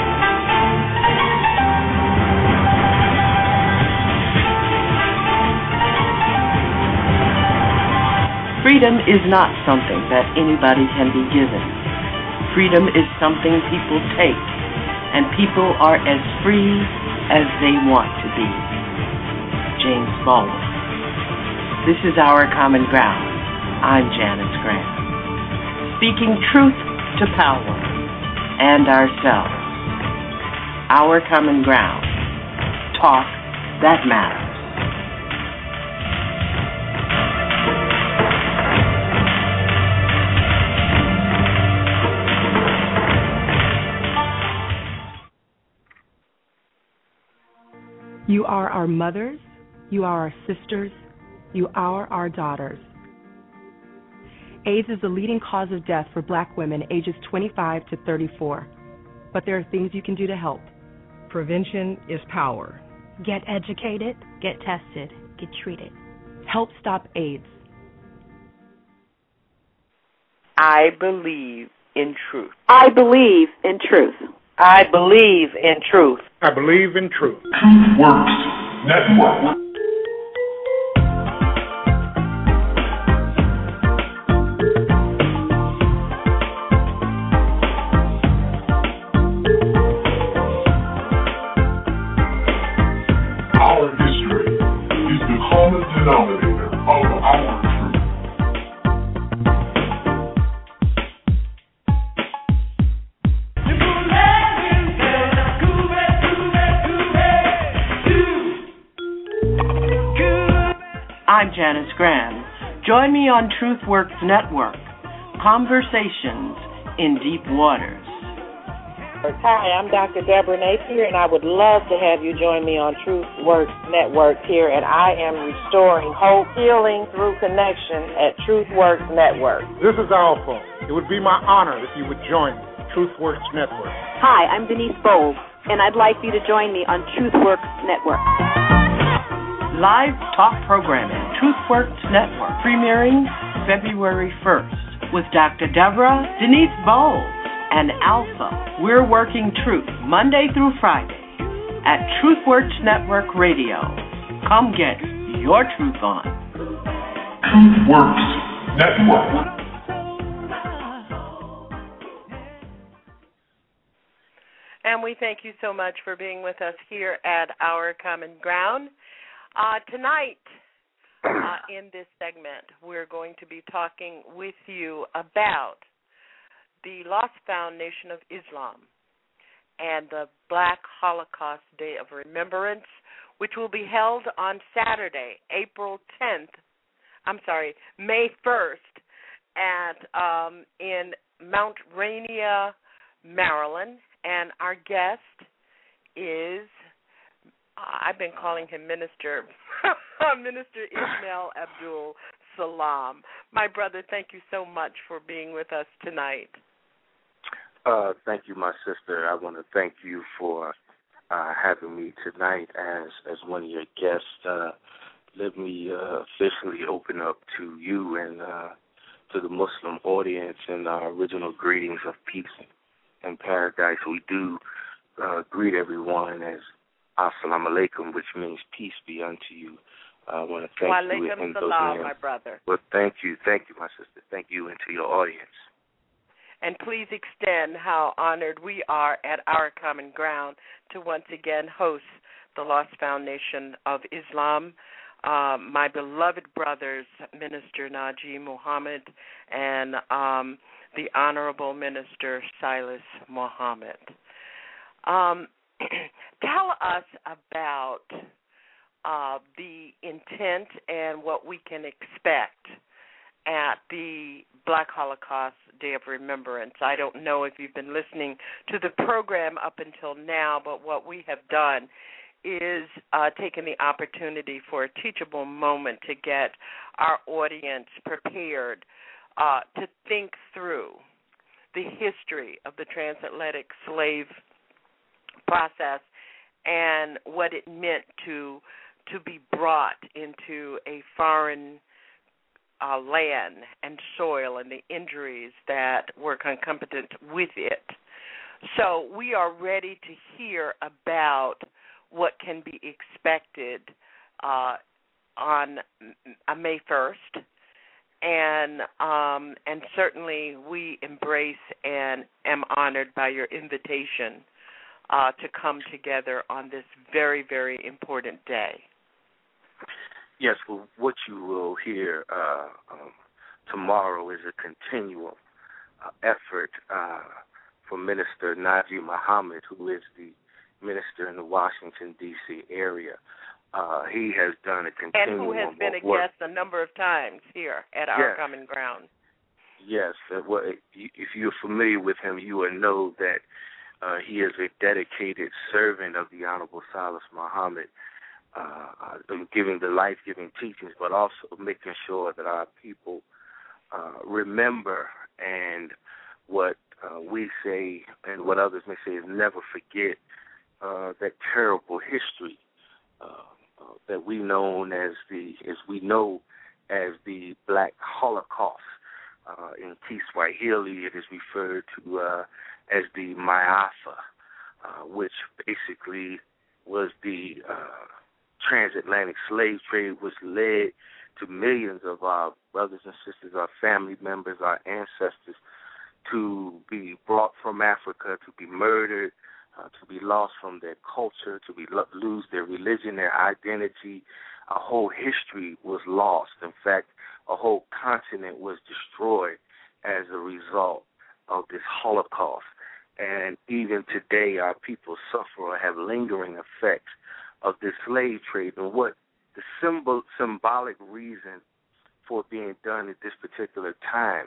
[SPEAKER 5] Freedom is not something that anybody can be given. Freedom is something people take, and people are as free as they want to be. James Baldwin. This is Our Common Ground. I'm Janice Grant. Speaking truth to power and ourselves. Our common ground. Talk that matters.
[SPEAKER 11] You are our mothers. You are our sisters. You are our daughters. AIDS is the leading cause of death for Black women ages 25 to 34. But there are things you can do to help. Prevention is power.
[SPEAKER 1] Get educated, get tested, get treated.
[SPEAKER 11] Help stop AIDS.
[SPEAKER 2] I believe in truth.
[SPEAKER 3] I believe in truth.
[SPEAKER 4] I believe in truth.
[SPEAKER 8] I believe in truth.
[SPEAKER 20] TruthWorks Network.
[SPEAKER 5] I'm Janice Graham. Join me on TruthWorks Network. Conversations, in deep waters.
[SPEAKER 4] Hi, I'm Dr. Deborah Napier, and I would love to have you join me on Truth Works Network here, and I am restoring hope, healing through connection at Truth Works Network.
[SPEAKER 6] This is Alpha. It would be my honor if you would join Truth Works Network.
[SPEAKER 3] Hi, I'm Denise Bowles, and I'd like you to join me on Truth Works Network.
[SPEAKER 5] Live talk programming, Truth Works Network, premiering February 1st with Dr. Deborah, Denise Bowles, and Alpha. We're working truth Monday through Friday at TruthWorks Network Radio. Come get your truth on.
[SPEAKER 20] TruthWorks Network.
[SPEAKER 2] And we thank you so much for being with us here at Our Common Ground. Tonight, in this segment, we're going to be talking with you about the Lost Found Nation of Islam and the Black Holocaust Day of Remembrance, which will be held on Saturday, May 1st in Mount Rainier, Maryland. And our guest is, I've been calling him Minister Ismail Abdul Salam. My brother, thank you so much for being with us tonight.
[SPEAKER 7] Thank you, my sister. I want to thank you for having me tonight as one of your guests. Let me officially open up to you and to the Muslim audience and our original greetings of peace and paradise. We do greet everyone as Assalamu alaikum, which means peace be unto you. I want to thank you in those
[SPEAKER 2] salam,
[SPEAKER 7] names.
[SPEAKER 2] My brother.
[SPEAKER 7] Well, thank you, my sister. Thank you, and to your audience.
[SPEAKER 2] And please extend how honored we are at Our Common Ground to once again host the Lost Found Nation of Islam, my beloved brothers, Minister Najee Muhammad and the Honorable Minister Silas Muhammad. Tell us about the intent and what we can expect at the Black Holocaust Day of Remembrance. I don't know if you've been listening to the program up until now, but what we have done is taken the opportunity for a teachable moment to get our audience prepared to think through the history of the transatlantic slave process and what it meant to be brought into a foreign land and soil and the injuries that were concomitant with it. So we are ready to hear about what can be expected on May 1st. And certainly we embrace and am honored by your invitation to come together on this very, very important day.
[SPEAKER 7] Yes, well, what you will hear tomorrow is a continual effort for Minister Najee Muhammad, who is the minister in the Washington, D.C. area. He has done a continuum
[SPEAKER 2] and who has been a
[SPEAKER 7] work.
[SPEAKER 2] Guest a number of times here at Our Common Ground.
[SPEAKER 7] Yes, if you're familiar with him, you will know that he is a dedicated servant of the Honorable Silas Muhammad, giving the life-giving teachings, but also making sure that our people remember, and what we say and what others may say is never forget that terrible history that we know as the Black Holocaust. In Kiswahili, it is referred to as the Maafa, which basically was the transatlantic slave trade, which led to millions of our brothers and sisters, our family members, our ancestors, to be brought from Africa, to be murdered, to be lost from their culture, to lose their religion, their identity. A whole history was lost. In fact, a whole continent was destroyed as a result of this Holocaust. And even today, our people suffer or have lingering effects of this slave trade. And what the symbolic reason for being done at this particular time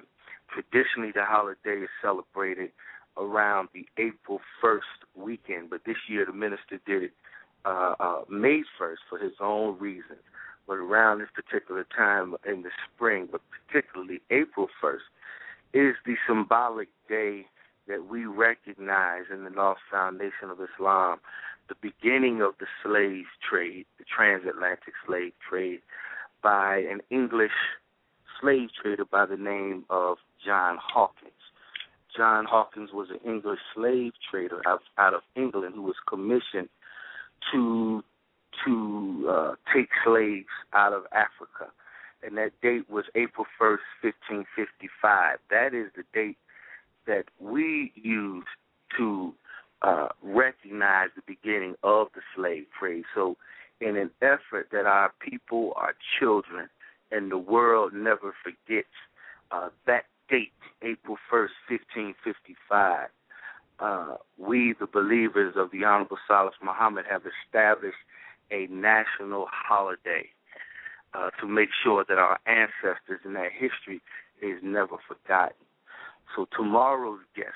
[SPEAKER 7] Traditionally, the holiday is celebrated around the April 1st weekend, but this year the minister did it May 1st for his own reasons. But around this particular time in the spring, but particularly April 1st, is the symbolic day that we recognize in the Lost Foundation of Islam, the beginning of the slave trade, the transatlantic slave trade, by an English slave trader by the name of John Hawkins. John Hawkins was an English slave trader out of England who was commissioned to take slaves out of Africa. And that date was April 1st, 1555. That is the date that we use to recognize the beginning of the slave trade. So in an effort that our people, our children, and the world never forgets that date, April 1st, 1555, we, the believers of the Honorable Salih Muhammad, have established a national holiday to make sure that our ancestors and their history is never forgotten. So tomorrow's guest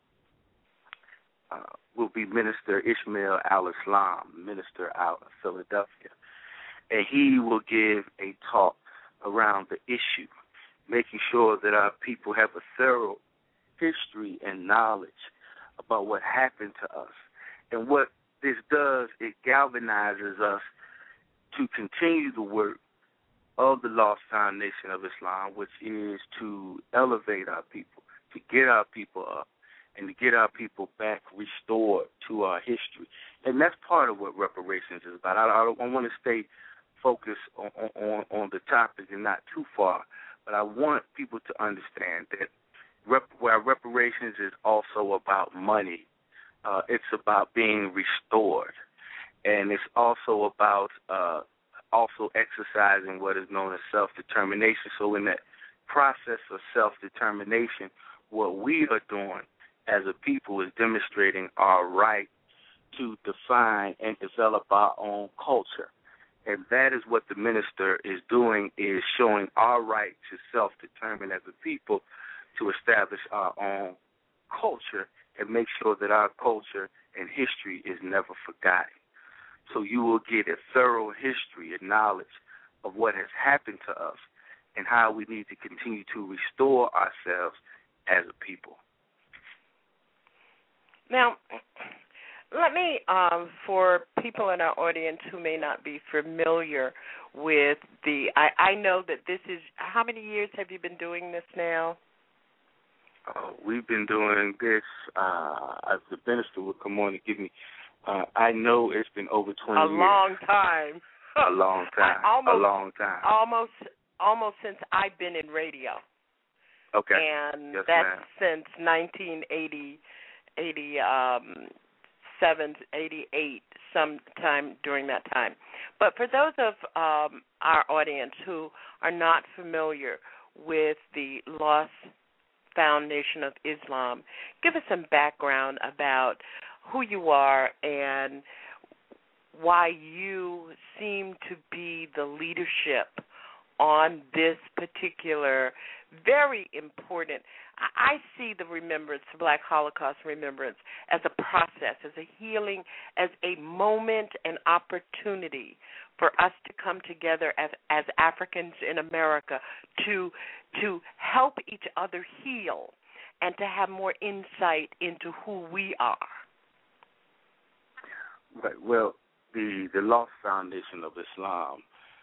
[SPEAKER 7] will be Minister Ishmael Al-Islam, minister out of Philadelphia. And he will give a talk around the issue, making sure that our people have a thorough history and knowledge about what happened to us. And what this does, it galvanizes us to continue the work of the Lost Foundation of Islam, which is to elevate our people, to get our people up, and to get our people back restored to our history. And that's part of what reparations is about. I want to stay focused on the topic and not too far, but I want people to understand that while reparations is also about money, it's about being restored. And it's also about also exercising what is known as self-determination. So in that process of self-determination, what we are doing as a people is demonstrating our right to define and develop our own culture. And that is what the minister is doing, is showing our right to self-determine as a people to establish our own culture and make sure that our culture and history is never forgotten. So you will get a thorough history and knowledge of what has happened to us and how we need to continue to restore ourselves as a people.
[SPEAKER 2] Now, let me, for people in our audience who may not be familiar with I know that this is, how many years have you been doing this now?
[SPEAKER 7] We've been doing this, as the minister will come on and give me, I know it's been over 20 years.
[SPEAKER 2] A long time.
[SPEAKER 7] A long time.
[SPEAKER 2] Almost since I've been in radio.
[SPEAKER 7] Okay.
[SPEAKER 2] And
[SPEAKER 7] yes,
[SPEAKER 2] that's
[SPEAKER 7] ma'am.
[SPEAKER 2] since 1987, 88, sometime during that time. But for those of our audience who are not familiar with the Lost Foundation of Islam, give us some background about who you are and why you seem to be the leadership on this particular very important. I see the remembrance, Black Holocaust remembrance, as a process, as a healing, as a moment and opportunity for us to come together as Africans in America to help each other heal and to have more insight into who we are.
[SPEAKER 7] Right. Well, the Lost Foundation of Islam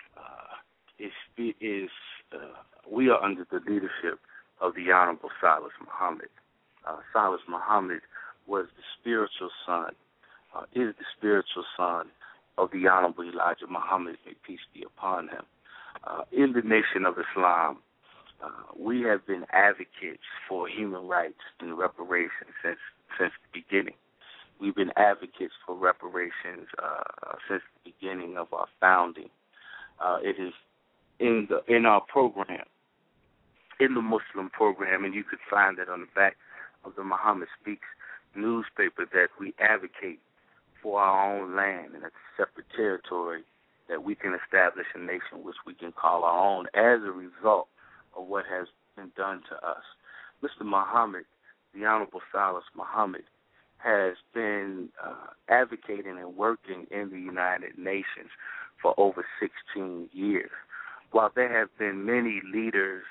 [SPEAKER 7] we are under the leadership of the Honorable Salih Muhammad. Salih Muhammad was the spiritual son, is the spiritual son of the Honorable Elijah Muhammad, may peace be upon him. In the Nation of Islam, we have been advocates for human rights and reparations since the beginning. We've been advocates for reparations since the beginning of our founding. It is in our program, in the Muslim program, and you could find that on the back of the Muhammad Speaks newspaper, that we advocate for our own land and a separate territory that we can establish a nation which we can call our own as a result of what has been done to us. Mr. Muhammad, the Honorable Silas Muhammad, has been advocating and working in the United Nations for over 16 years. While there have been many leaders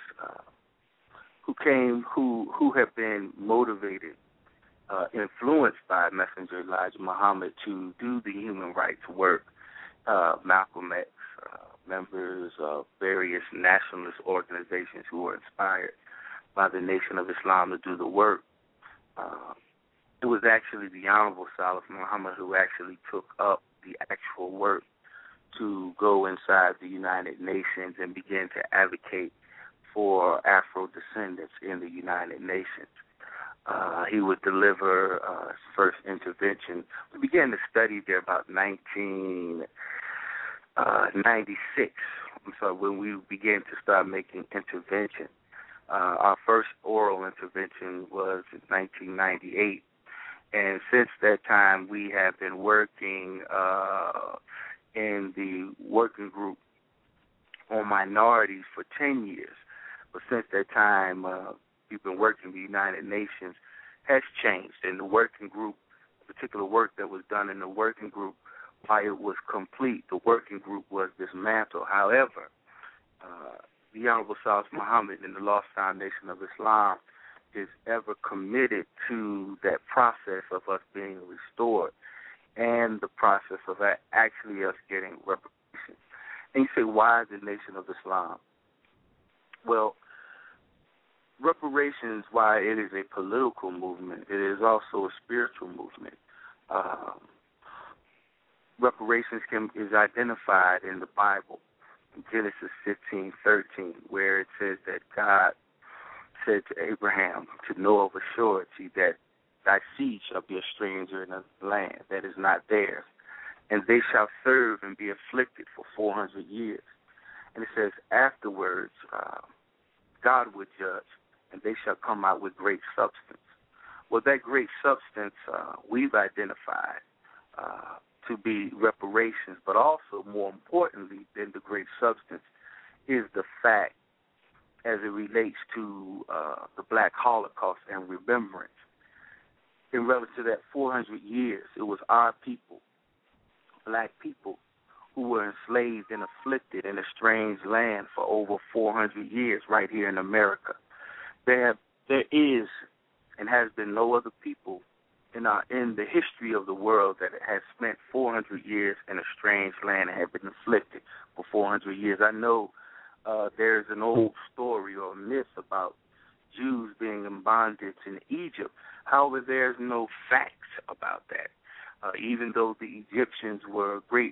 [SPEAKER 7] who have been motivated, influenced by Messenger Elijah Muhammad to do the human rights work, Malcolm X, members of various nationalist organizations who were inspired by the Nation of Islam to do the work. It was actually the Honorable Silas Muhammad who actually took up the actual work to go inside the United Nations and begin to advocate for Afro-descendants in the United Nations. He would deliver his first intervention. We began to study there about 1996. So when we began to start making intervention. Our first oral intervention was in 1998. And since that time, we have been working in the working group on minorities for 10 years. But since that time, we've been working. The United Nations has changed, and the working group, particular work that was done in the working group, while it was complete, the working group was dismantled. However, the Honorable Silas Muhammad and the Lost Foundation of Islam is ever committed to that process of us being restored and the process of actually us getting reparations. And you say, why the Nation of Islam? Well, reparations, while it is a political movement, it is also a spiritual movement. Reparations is identified in the Bible, in Genesis 15:13, where it says that God said to Abraham, to know of a surety that thy seed shall be a stranger in a land that is not theirs, and they shall serve and be afflicted for 400 years. And it says afterwards, God would judge, and they shall come out with great substance. Well, that great substance we've identified to be reparations, but also more importantly than the great substance is the fact as it relates to the Black Holocaust and remembrance. In relation to that 400 years, it was our people, Black people, who were enslaved and afflicted in a strange land for over 400 years right here in America. There is and has been no other people in the history of the world that has spent 400 years in a strange land and have been afflicted for 400 years. I know there's an old story or myth about Jews being in bondage in Egypt. However, there's no facts about that. Even though the Egyptians were great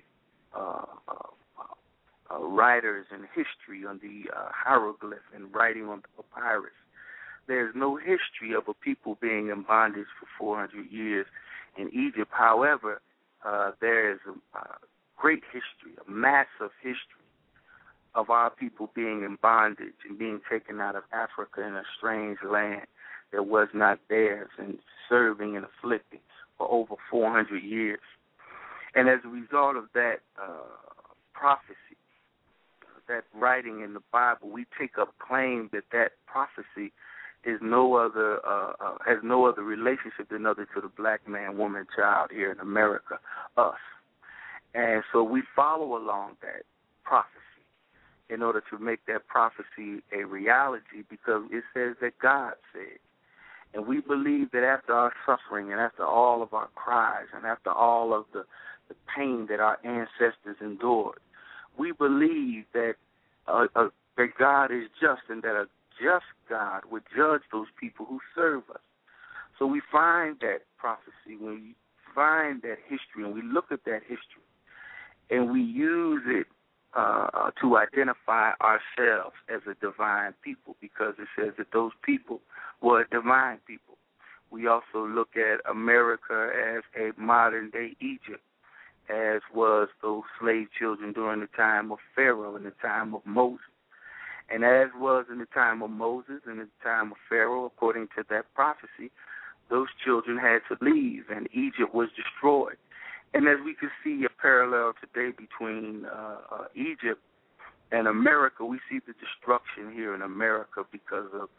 [SPEAKER 7] writers in history on the hieroglyph and writing on the papyrus, there's no history of a people being in bondage for 400 years in Egypt. However, there is a great history, a massive history of our people being in bondage and being taken out of Africa in a strange land that was not theirs and serving and afflicting for over 400 years. And as a result of that prophecy, that writing in the Bible, we take up claim that that prophecy is no other has no other relationship than other to the black man, woman, child here in America, us. And so we follow along that prophecy in order to make that prophecy a reality, because it says that God said. And we believe that after our suffering and after all of our cries and after all of the pain that our ancestors endured, we believe that that God is just and that a just God would judge those people who serve us. So we find that prophecy, when we find that history and we look at that history and we use it to identify ourselves as a divine people, because it says that those people were divine people. We also look at America as a modern-day Egypt, as was those slave children during the time of Pharaoh and the time of Moses. And as was in the time of Moses and the time of Pharaoh, according to that prophecy, those children had to leave and Egypt was destroyed. And as we can see a parallel today between Egypt and America, we see the destruction here in America because of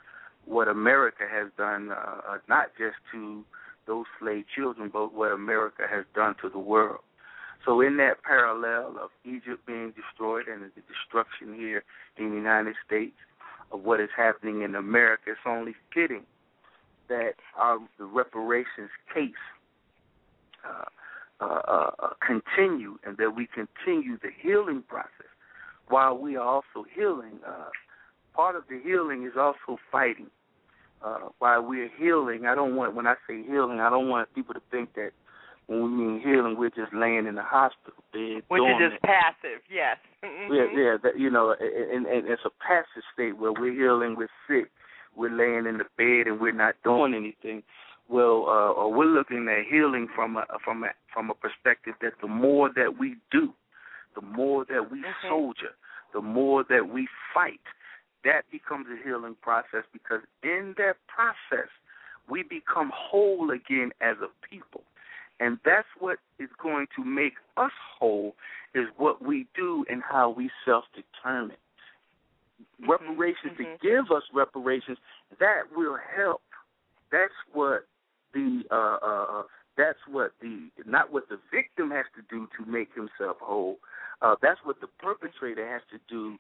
[SPEAKER 7] what America has done, not just to those slave children, but what America has done to the world. So in that parallel of Egypt being destroyed and the destruction here in the United States of what is happening in America, it's only fitting that the reparations case continue, and that we continue the healing process while we are also healing. Part of the healing is also fighting. While we're healing, when I say healing, I don't want people to think that when we mean healing, we're just laying in the hospital bed.
[SPEAKER 2] Which is just passive, yes.
[SPEAKER 7] Yeah, and it's a passive state where we're healing, we're sick, we're laying in the bed, and we're not doing anything. Well, or we're looking at healing from a perspective that the more that we do, the more that we soldier, the more that we fight, that becomes a healing process, because in that process we become whole again as a people. And that's what is going to make us whole, is what we do and how we self-determine. Reparations, to give us reparations, that will help. That's what not what the victim has to do to make himself whole. That's what the perpetrator has to do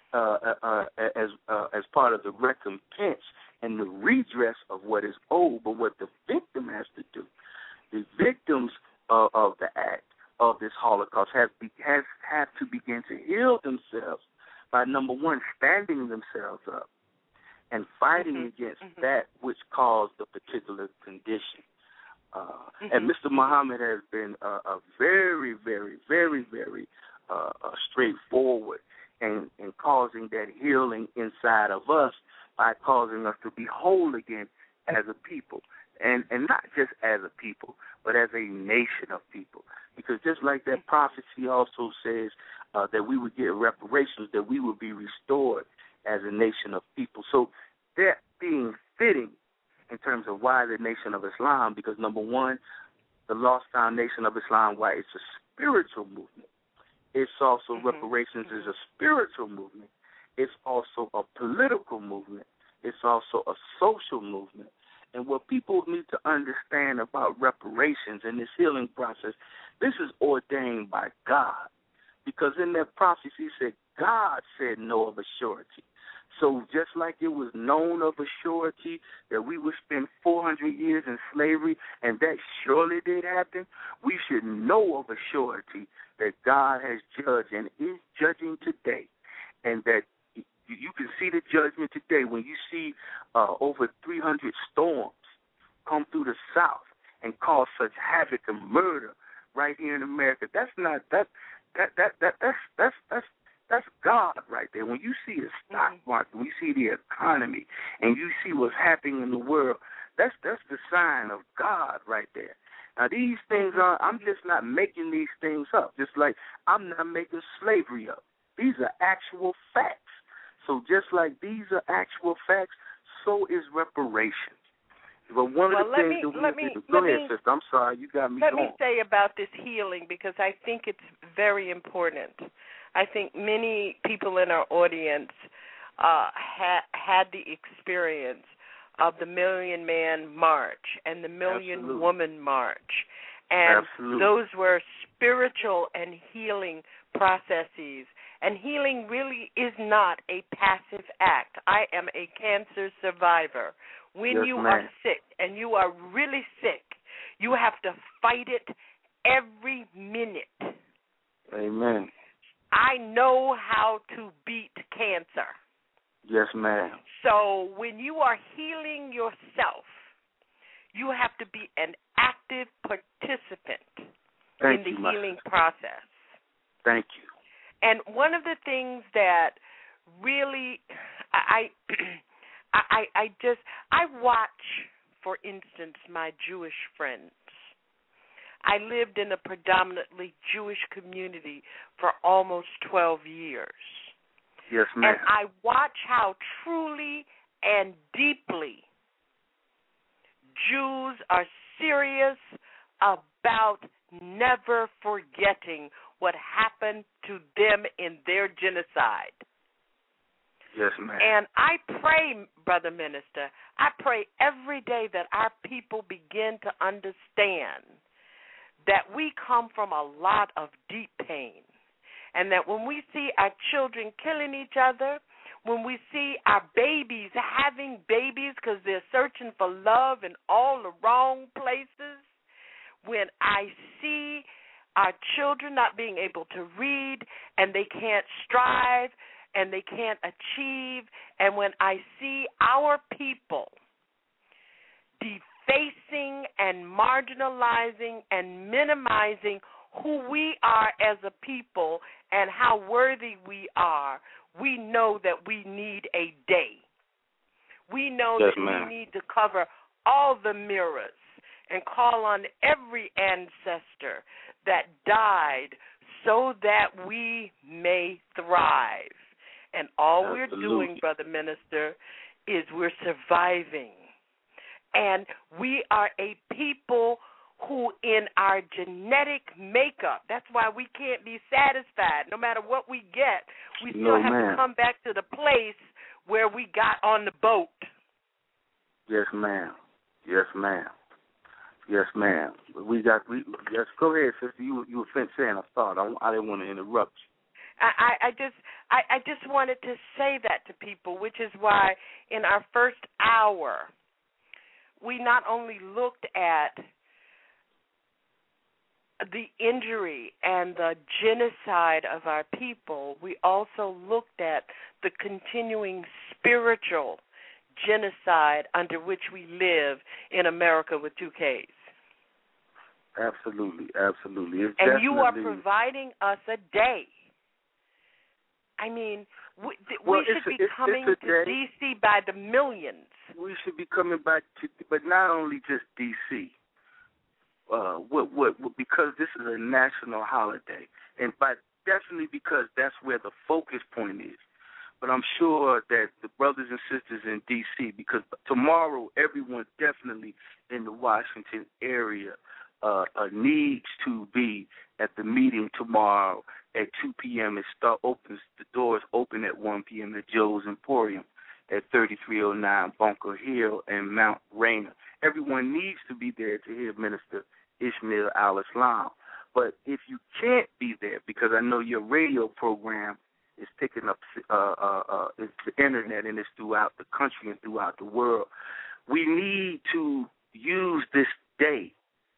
[SPEAKER 7] as part of the recompense and the redress of what is owed, but what the victim has to do. The victims of the act of this Holocaust have to begin to heal themselves by, number one, standing themselves up and fighting against that which caused the particular condition. And Mr. Muhammad has been a very, very, very, very straightforward in causing that healing inside of us by causing us to be whole again as a people. And not just as a people, but as a nation of people. Because just like that prophecy also says that we would get reparations, that we would be restored as a nation of people. So that being fitting in terms of why the Nation of Islam, because number one, the Lost Foundation of Islam, why it's a spiritual movement. It's also reparations is a spiritual movement. It's also a political movement. It's also a social movement. And what people need to understand about reparations and this healing process, this is ordained by God. Because in that prophecy, he said, God said no of a surety. So just like it was known of a surety that we would spend 400 years in slavery, and that surely did happen, we should know of a surety that God has judged and is judging today, and that you can see the judgment today when you see over 300 storms come through the South and cause such havoc and murder right here in America. That's God right there. When you see the stock market, when you see the economy, and you see what's happening in the world, that's the sign of God right there. Now these things I'm just not making these things up. Just like I'm not making slavery up. These are actual facts. So just like these are actual facts, so is reparations. But one of the things go ahead, sister. I'm sorry, you got me going.
[SPEAKER 2] Let me say about this healing, because I think it's very important. I think many people in our audience had the experience of the Million Man March and the Million Woman March. And those were spiritual and healing processes. And healing really is not a passive act. I am a cancer survivor. When you are sick, and you are really sick, you have to fight it every minute.
[SPEAKER 7] Amen.
[SPEAKER 2] I know how to beat cancer.
[SPEAKER 7] Yes, ma'am.
[SPEAKER 2] So when you are healing yourself, you have to be an active participant in the healing process.
[SPEAKER 7] Thank you.
[SPEAKER 2] And one of the things that really I watch, for instance, my Jewish friends. I lived in a predominantly Jewish community for almost 12 years.
[SPEAKER 7] Yes, ma'am.
[SPEAKER 2] And I watch how truly and deeply Jews are serious about never forgetting what happened to them in their genocide.
[SPEAKER 7] Yes, ma'am.
[SPEAKER 2] And I pray, Brother Minister, I pray every day that our people begin to understand that we come from a lot of deep pain, and that when we see our children killing each other, when we see our babies having babies because they're searching for love in all the wrong places, when I see our children not being able to read and they can't strive and they can't achieve, and when I see our people defacing and marginalizing and minimizing who we are as a people and how worthy we are, we know that we need a day. We know that we need to cover all the mirrors and call on every ancestor that died so that we may thrive. And all we're doing, Brother Minister, is we're surviving. And we are a people who in our genetic makeup, that's why we can't be satisfied. No matter what we get, we still have to come back to the place where we got on the boat.
[SPEAKER 7] Yes, ma'am. Yes, ma'am. Yes, ma'am. Yes, go ahead, sister. You were saying a thought. I didn't want to interrupt you.
[SPEAKER 2] I just wanted to say that to people, which is why in our first hour we not only looked at the injury and the genocide of our people, we also looked at the continuing spiritual genocide under which we live in America with two Ks.
[SPEAKER 7] Absolutely, absolutely.
[SPEAKER 2] And you are providing us a day. I mean, we should be coming to D.C. by the millions.
[SPEAKER 7] We should be coming back to, but not only just D.C. Because this is a national holiday, and definitely because that's where the focus point is. But I'm sure that the brothers and sisters in D.C., because tomorrow everyone definitely in the Washington area needs to be at the meeting tomorrow at 2 p.m. The doors open at 1 p.m. at Joe's Emporium at 3309 Bunker Hill and Mount Rainier. Everyone needs to be there to hear Minister Ishmael Al-Islam. But if you can't be there, because I know your radio program is picking up it's the internet and it's throughout the country and throughout the world, we need to use this day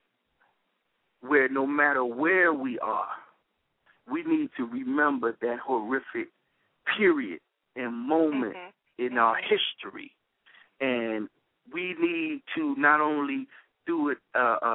[SPEAKER 7] where no matter where we are, we need to remember that horrific period and moment in our history. And we need to not only do it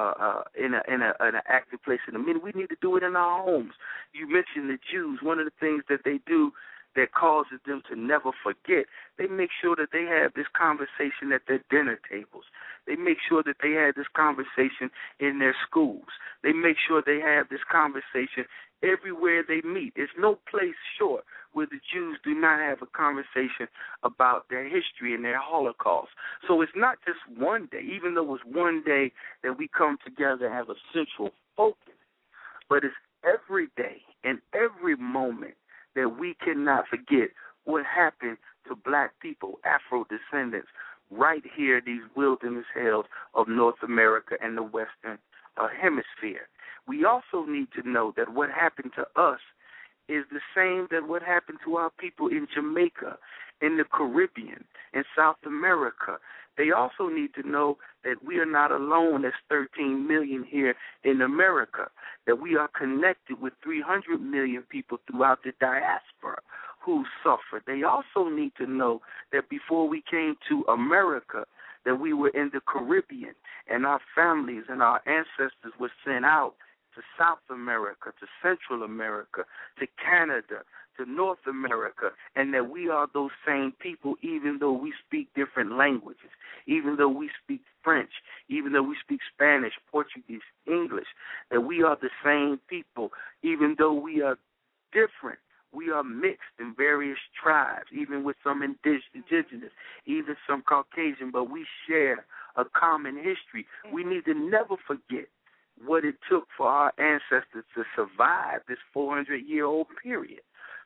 [SPEAKER 7] in an active place in a minute, we need to do it in our homes. You mentioned the Jews. One of the things that they do that causes them to never forget, they make sure that they have this conversation at their dinner tables. They make sure that they have this conversation in their schools. They make sure they have this conversation everywhere they meet. There's no place short where the Jews do not have a conversation about their history and their Holocaust. So it's not just one day, even though it's one day that we come together and have a central focus, but it's every day and every moment that we cannot forget what happened to black people, Afro-descendants, right here, these wilderness hills of North America and the Western Hemisphere. We also need to know that what happened to us is the same that what happened to our people in Jamaica, in the Caribbean, in South America. They also need to know that we are not alone as 13 million here in America, that we are connected with 300 million people throughout the diaspora who suffer. They also need to know that before we came to America, that we were in the Caribbean, and our families and our ancestors were sent out to South America, to Central America, to Canada, to North America, and that we are those same people even though we speak different languages, even though we speak French, even though we speak Spanish, Portuguese, English, that we are the same people even though we are different. We are mixed in various tribes, even with some indigenous, even some Caucasian, but we share a common history. We need to never forget what it took for our ancestors to survive this 400-year-old period.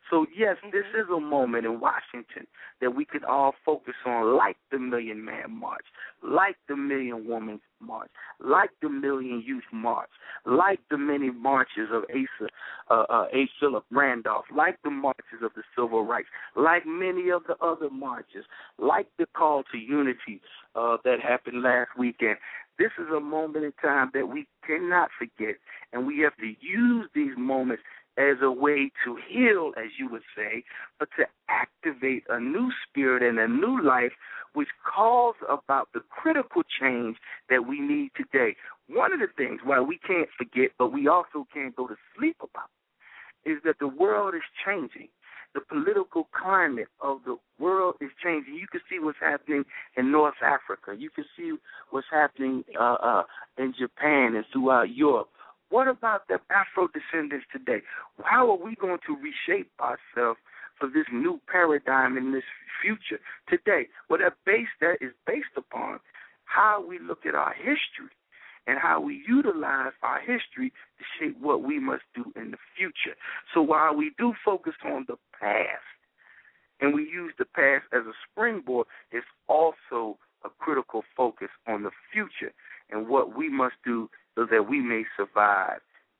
[SPEAKER 7] So, yes, this is a moment in Washington that we could all focus on, like the Million Man March, like the Million Woman March, like the Million Youth March, like the many marches of A. Philip Randolph, like the marches of the Civil Rights, like many of the other marches, like the call to unity that happened last weekend. This is a moment in time that we cannot forget, and we have to use these moments as a way to heal, as you would say, but to activate a new spirit and a new life which calls about the critical change that we need today. One of the things why we can't forget, but we also can't go to sleep about, is that the world is changing. The political climate of the world is changing. You can see what's happening in North Africa. You can see what's happening in Japan and throughout Europe. What about the Afro-descendants today? How are we going to reshape ourselves for this new paradigm in this future today? Well, that is based upon how we look at our history and how we utilize our history to shape what we must do in the future. So while we do focus on the past and we use the past as a springboard, it's also a critical focus on the future and what we must do so that we may survive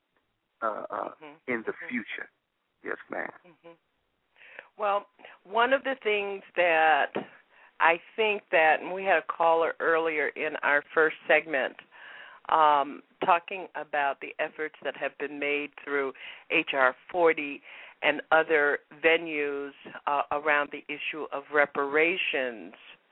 [SPEAKER 7] in the future. Yes, ma'am.
[SPEAKER 2] Well, one of the things that I think that, and we had a caller earlier in our first segment talking about the efforts that have been made through H.R. 40 and other venues around the issue of reparations,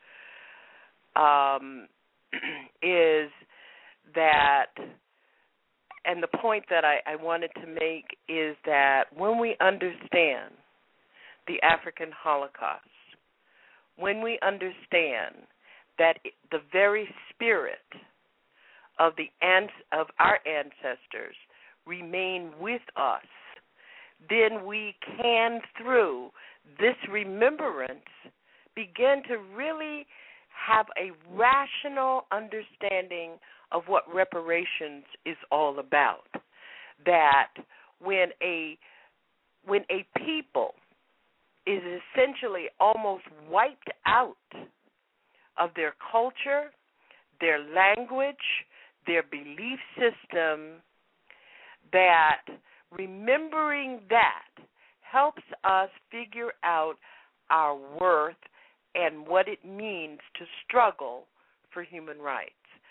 [SPEAKER 2] is that, and the point that I wanted to make is that when we understand the African Holocaust, when we understand that the very spirit of our ancestors remain with us, then we can, through this remembrance, begin to really have a rational understanding of what reparations is all about. That when a people is essentially almost wiped out of their culture, their language, their belief system, that remembering that helps us figure out our worth and what it means to struggle for human rights.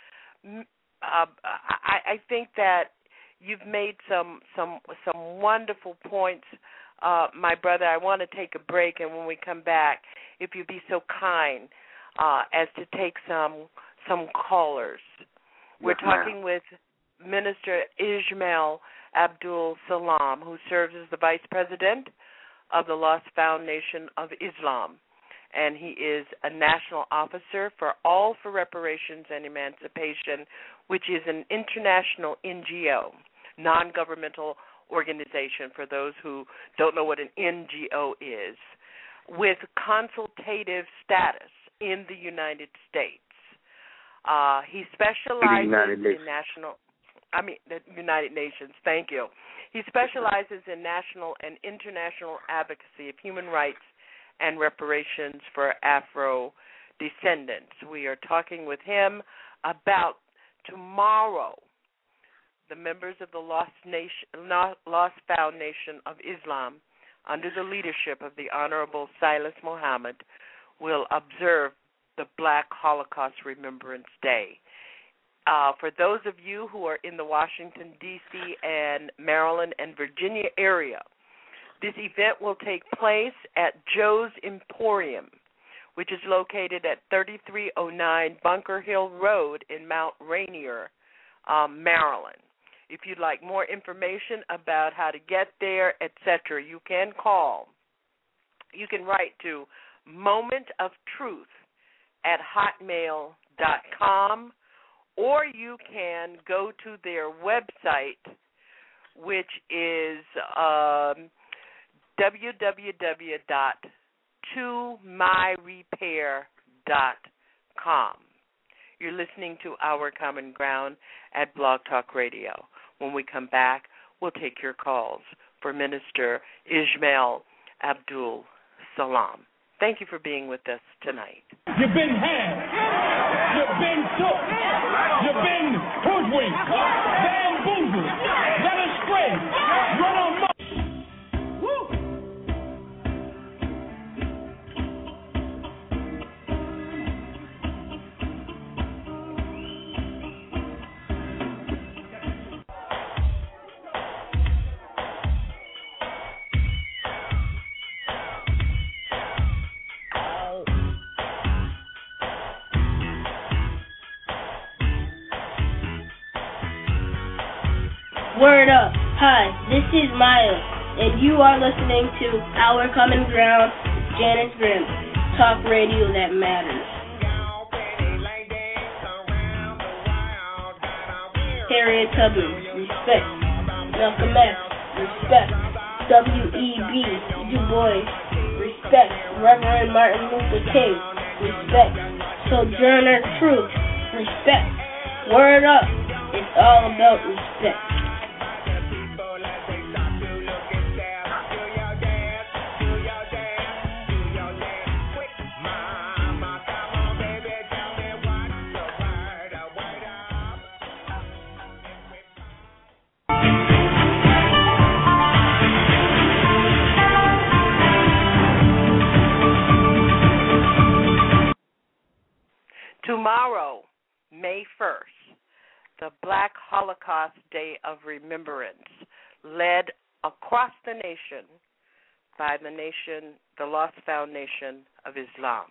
[SPEAKER 2] I think that you've made some wonderful points, my brother. I want to take a break, and when we come back, if you'd be so kind as to take some callers. We're talking with Minister Ismail Abdul Salam, who serves as the Vice President of the Lost Foundation of Islam, and he is a national officer for All for Reparations and Emancipation, which is an international NGO, non-governmental organization, for those who don't know what an NGO is, with consultative status in the United States. He specializes the United Nations, thank you. He specializes in national and international advocacy of human rights and reparations for Afro-descendants. We are talking with him about tomorrow. The members of the Lost Foundation of Islam, under the leadership of the Honorable Silas Muhammad, will observe the Black Holocaust Remembrance Day. For those of you who are in the Washington, D.C. and Maryland and Virginia area, this event will take place at Joe's Emporium, which is located at 3309 Bunker Hill Road in Mount Rainier, Maryland. If you'd like more information about how to get there, etc., you can call. You can write to momentoftruth@hotmail.com, or you can go to their website, which is www.tomyrepair.com. You're listening to Our Common Ground at Blog Talk Radio. When we come back, we'll take your calls for Minister Ismail Abdul Salam. Thank you for being with us tonight.
[SPEAKER 8] You've been had. You've been took. You've been hoodwinked, bamboozled, led astray, run on much.
[SPEAKER 9] Word up. Hi, this is Maya, and you are listening to Our Common Ground with Janice Grimm, talk radio that matters. Harriet Tubman, respect. Malcolm X, respect. W.E.B. Du Bois, respect. Reverend Martin Luther King, respect. Sojourner Truth, respect. Word up. It's all about respect.
[SPEAKER 2] Tomorrow, May 1st, the Black Holocaust Day of Remembrance, led across the nation by the Lost Foundation of Islam.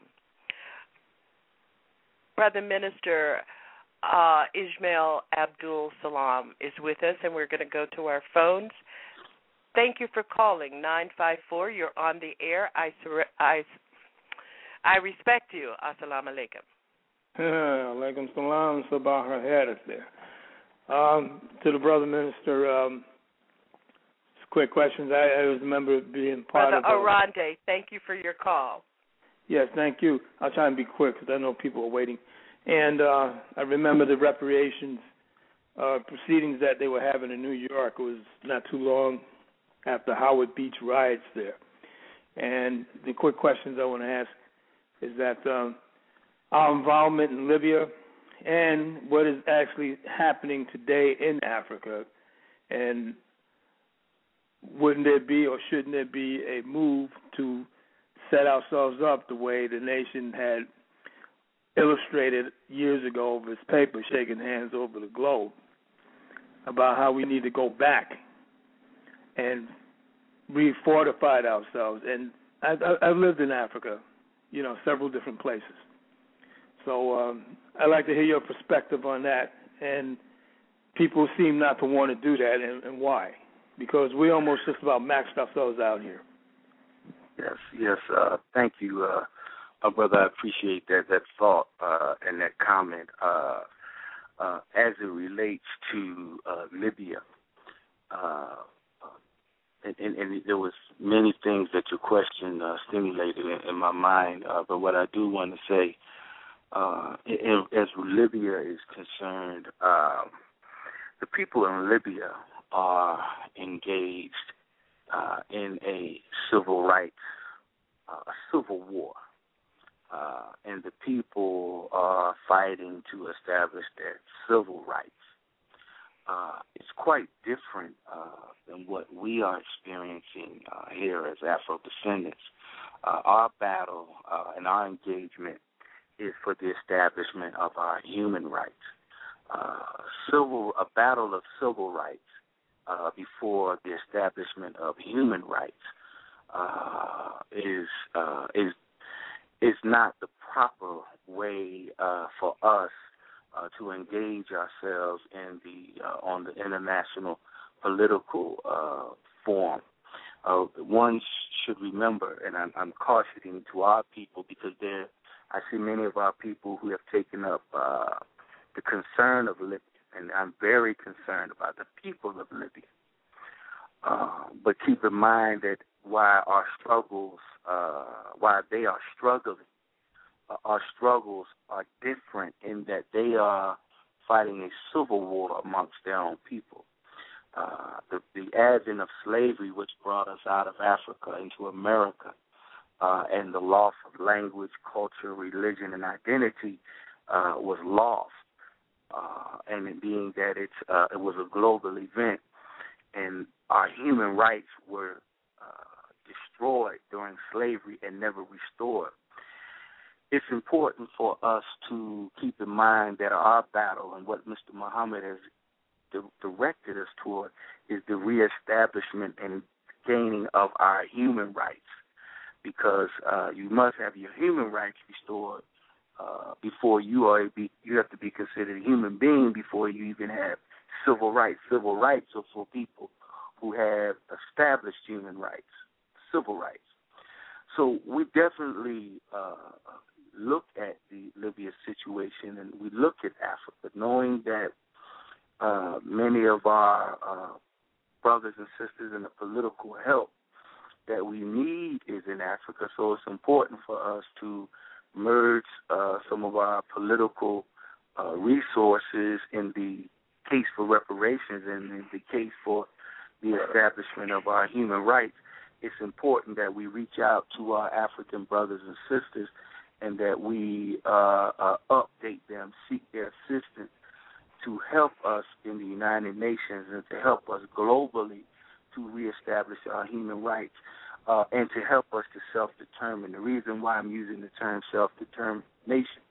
[SPEAKER 2] Brother Minister Ismail Abdul Salam is with us, and we're going to go to our phones. Thank you for calling 954. You're on the air. I respect you. Assalamu alaikum.
[SPEAKER 12] Alaikum salam, sabah al-hadith there. To the brother minister, quick questions. I remember being part
[SPEAKER 2] Brother
[SPEAKER 12] of
[SPEAKER 2] Arande, thank you for your call.
[SPEAKER 12] Yes, thank you. I'll try and be quick because I know people are waiting. And I remember the reparations proceedings that they were having in New York. It was not too long after Howard Beach riots there. And the quick questions I want to ask is that our involvement in Libya and what is actually happening today in Africa, and wouldn't there be or shouldn't there be a move to set ourselves up the way the nation had illustrated years ago over its paper, shaking hands over the globe, about how we need to go back and refortify ourselves. And I've lived in Africa, several different places. So I'd like to hear your perspective on that. And people seem not to want to do that, and why? Because we almost just about maxed ourselves out here.
[SPEAKER 7] Yes. Thank you, brother. I appreciate that thought and that comment. As it relates to Libya, and there was many things that your question stimulated in my mind, but what I do want to say, as Libya is concerned, the people in Libya are engaged in a civil rights, a civil war, and the people are fighting to establish their civil rights. It's quite different than what we are experiencing here as Afro-descendants. Our battle and our engagement is for the establishment of our human rights. A battle of civil rights before the establishment of human rights is not the proper way for us to engage ourselves in on the international political forum. One should remember, and I'm cautioning to our people, because I see many of our people who have taken up the concern of Libya, and I'm very concerned about the people of Libya. But keep in mind that while our struggles, while they are struggling, our struggles are different in that they are fighting a civil war amongst their own people. the advent of slavery, which brought us out of Africa into America, and the loss of language, culture, religion, and identity was lost. And it being that it was a global event, and our human rights were destroyed during slavery and never restored. It's important for us to keep in mind that our battle and what Mr. Muhammad has directed us toward is the reestablishment and gaining of our human rights, because you must have your human rights restored before you have to be considered a human being before you even have civil rights. Civil rights are for people who have established human rights, civil rights. So we definitely look at the Libya situation, and we look at Africa, knowing that many of our brothers and sisters in the political help that we need is in Africa. So it's important for us to merge some of our political resources in the case for reparations and in the case for the establishment of our human rights. It's important that we reach out to our African brothers and sisters and that we update them, seek their assistance to help us in the United Nations and to help us globally to reestablish our human rights and to help us to self-determine. The reason why I'm using the term self-determination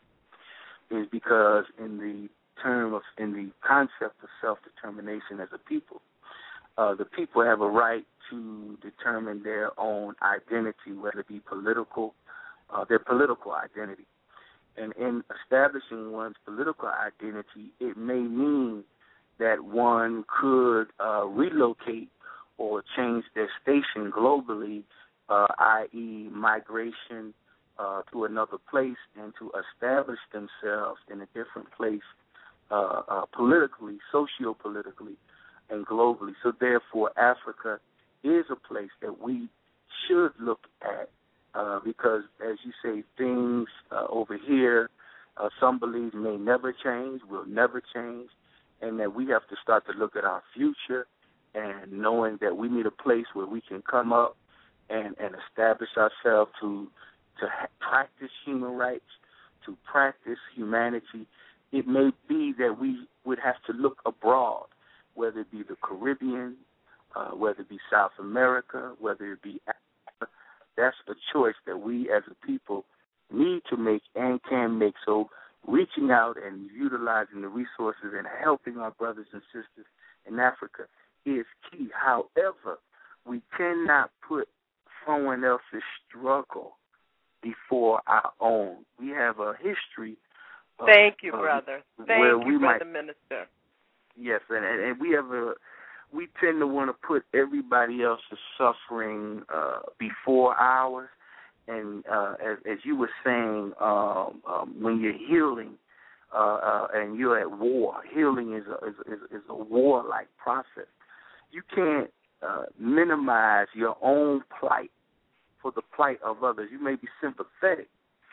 [SPEAKER 7] is because in the concept of self-determination as a people, the people have a right to determine their own identity, whether it be political, their political identity. And in establishing one's political identity, it may mean that one could relocate or change their station globally, i.e. migration to another place and to establish themselves in a different place politically, socio-politically, and globally. So therefore, Africa is a place that we should look at because, as you say, things over here, some believe may never change, will never change, and that we have to start to look at our future and knowing that we need a place where we can come up and establish ourselves to practice human rights, to practice humanity. It may be that we would have to look abroad, whether it be the Caribbean, whether it be South America, whether it be Africa. That's a choice that we as a people need to make and can make. So reaching out and utilizing the resources and helping our brothers and sisters in Africa is key. However, we cannot put someone else's struggle before our own. We have a history.
[SPEAKER 2] Thank you, brother. Thank you, Brother Minister.
[SPEAKER 7] Yes, and we tend to want to put everybody else's suffering before ours. And as you were saying, when you're healing and you're at war, healing is a war-like process. You can't minimize your own plight for the plight of others. You may be sympathetic